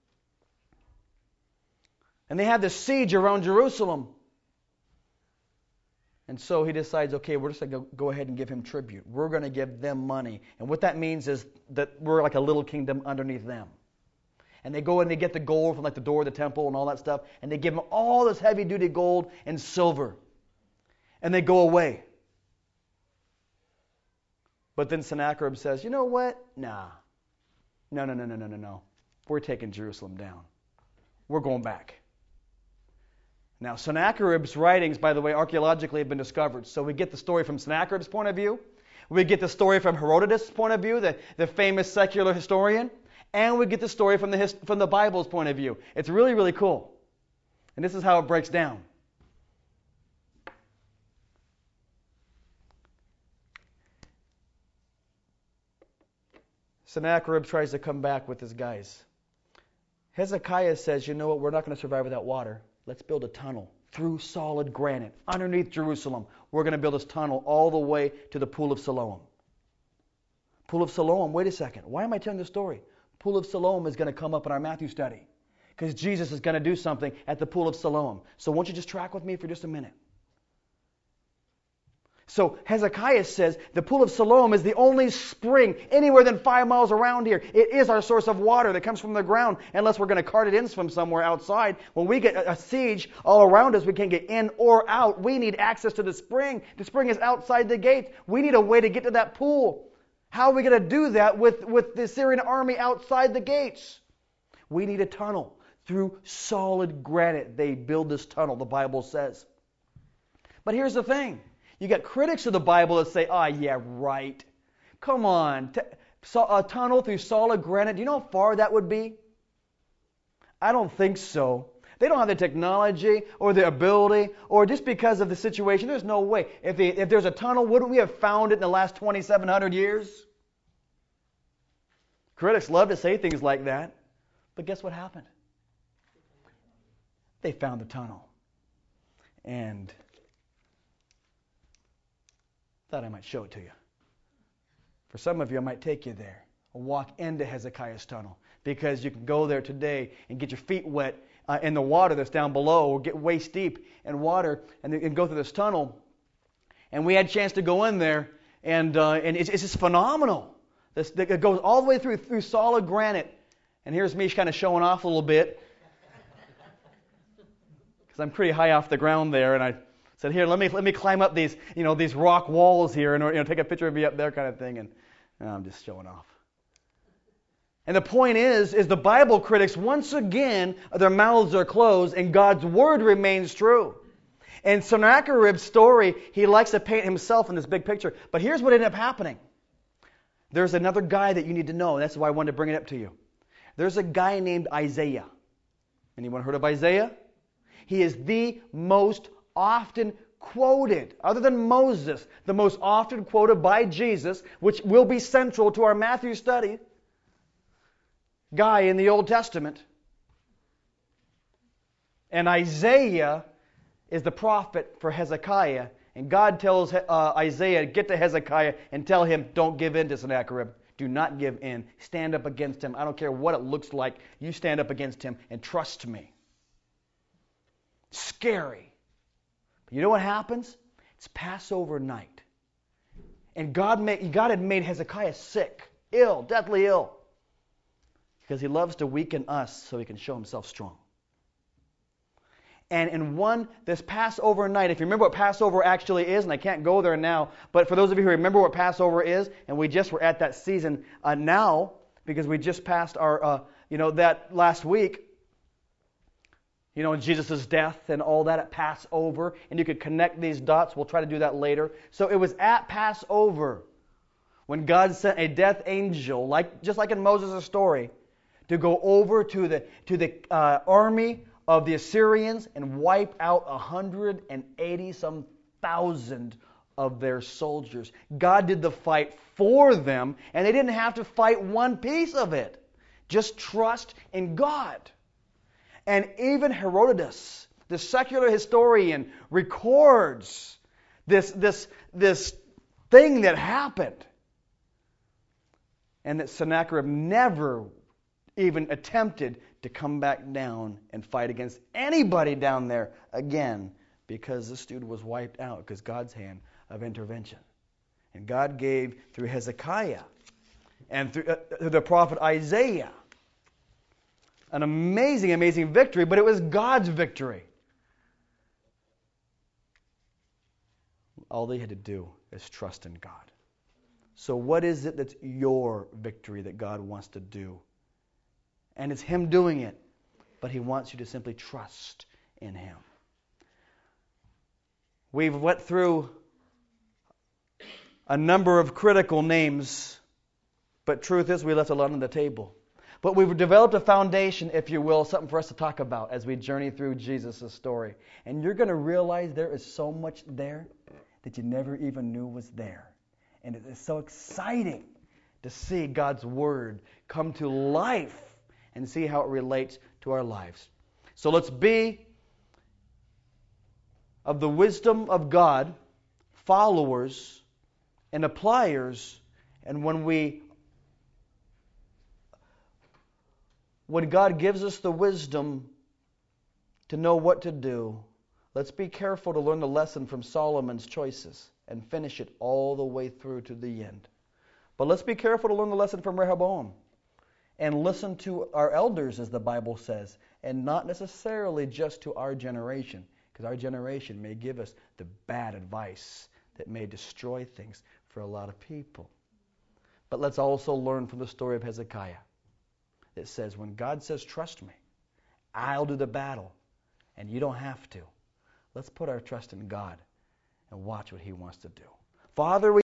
Speaker 1: And they have this siege around Jerusalem. And so he decides, okay, we're just going to go ahead and give him tribute. We're going to give them money. And what that means is that we're like a little kingdom underneath them. And they go and they get the gold from like the door of the temple and all that stuff. And they give them all this heavy-duty gold and silver. And they go away. But then Sennacherib says, you know what? No. We're taking Jerusalem down. We're going back. Now, Sennacherib's writings, by the way, archaeologically have been discovered. So we get the story from Sennacherib's point of view. We get the story from Herodotus' point of view, the famous secular historian. And we get the story from the Bible's point of view. It's really, really cool. And this is how it breaks down. Sennacherib tries to come back with his guys. Hezekiah says, you know what, we're not going to survive without water. Let's build a tunnel through solid granite underneath Jerusalem. We're going to build this tunnel all the way to the Pool of Siloam. Pool of Siloam, wait a second. Why am I telling this story? Pool of Siloam is going to come up in our Matthew study because Jesus is going to do something at the Pool of Siloam. So won't you just track with me for just a minute? So Hezekiah says the pool of Siloam is the only spring anywhere than 5 miles around here. It is our source of water that comes from the ground, unless we're going to cart it in from somewhere outside. When we get a siege all around us, we can't get in or out. We need access to the spring. The spring is outside the gates. We need a way to get to that pool. How are we going to do that with the Syrian army outside the gates? We need a tunnel. Through solid granite, they build this tunnel, the Bible says. But here's the thing. You got critics of the Bible that say, yeah, right. Come on. A tunnel through solid granite, do you know how far that would be? I don't think so. They don't have the technology or the ability, or just because of the situation, there's no way. If there's a tunnel, wouldn't we have found it in the last 2,700 years? Critics love to say things like that. But guess what happened? They found the tunnel. And thought I might show it to you. For some of you, I might take you there. Or walk into Hezekiah's tunnel. Because you can go there today and get your feet wet in the water that's down below, or get waist deep in water and go through this tunnel. And we had a chance to go in there, and it's just phenomenal. It goes all the way through solid granite. And here's me kind of showing off a little bit. Because I'm pretty high off the ground there, and I said, here, let me climb up these rock walls here, and take a picture of me up there, kind of thing. And I'm just showing off. And the point is the Bible critics, once again, their mouths are closed, and God's word remains true. And Sennacherib's story, he likes to paint himself in this big picture. But here's what ended up happening. There's another guy that you need to know. That's why I wanted to bring it up to you. There's a guy named Isaiah. Anyone heard of Isaiah? He is the most often quoted, other than Moses, the most often quoted by Jesus, which will be central to our Matthew study, guy in the Old Testament. And Isaiah is the prophet for Hezekiah. And God tells Isaiah, get to Hezekiah and tell him, don't give in to Sennacherib. Do not give in. Stand up against him. I don't care what it looks like. You stand up against him and trust me. Scary. But you know what happens? It's Passover night. And God had made Hezekiah sick, ill, deathly ill. Because he loves to weaken us so he can show himself strong. And in this Passover night, if you remember what Passover actually is, and I can't go there now, but for those of you who remember what Passover is, and we just were at that season now, because we just passed our, that last week, Jesus' death and all that at Passover, and you could connect these dots. We'll try to do that later. So it was at Passover when God sent a death angel, just like in Moses' story, to go over to the army of the Assyrians and wipe out 180-some thousand of their soldiers. God did the fight for them, and they didn't have to fight one piece of it. Just trust in God. And even Herodotus, the secular historian, records this thing that happened. And that Sennacherib never even attempted to come back down and fight against anybody down there again, because this dude was wiped out because God's hand of intervention. And God gave through Hezekiah and through the prophet Isaiah an amazing, amazing victory, but it was God's victory. All they had to do is trust in God. So what is it that's your victory that God wants to do? And it's Him doing it, but He wants you to simply trust in Him. We've went through a number of critical names, but truth is we left a lot on the table. But we've developed a foundation, if you will, something for us to talk about as we journey through Jesus' story. And you're going to realize there is so much there that you never even knew was there. And it is so exciting to see God's Word come to life and see how it relates to our lives. So let's be of the wisdom of God, followers and appliers, and when God gives us the wisdom to know what to do, let's be careful to learn the lesson from Solomon's choices. and finish it all the way through to the end. But let's be careful to learn the lesson from Rehoboam and listen to our elders, as the Bible says, and not necessarily just to our generation, because our generation may give us the bad advice that may destroy things for a lot of people. But let's also learn from the story of Hezekiah. It says, when God says, trust me, I'll do the battle, and you don't have to. Let's put our trust in God and watch what He wants to do. Father, we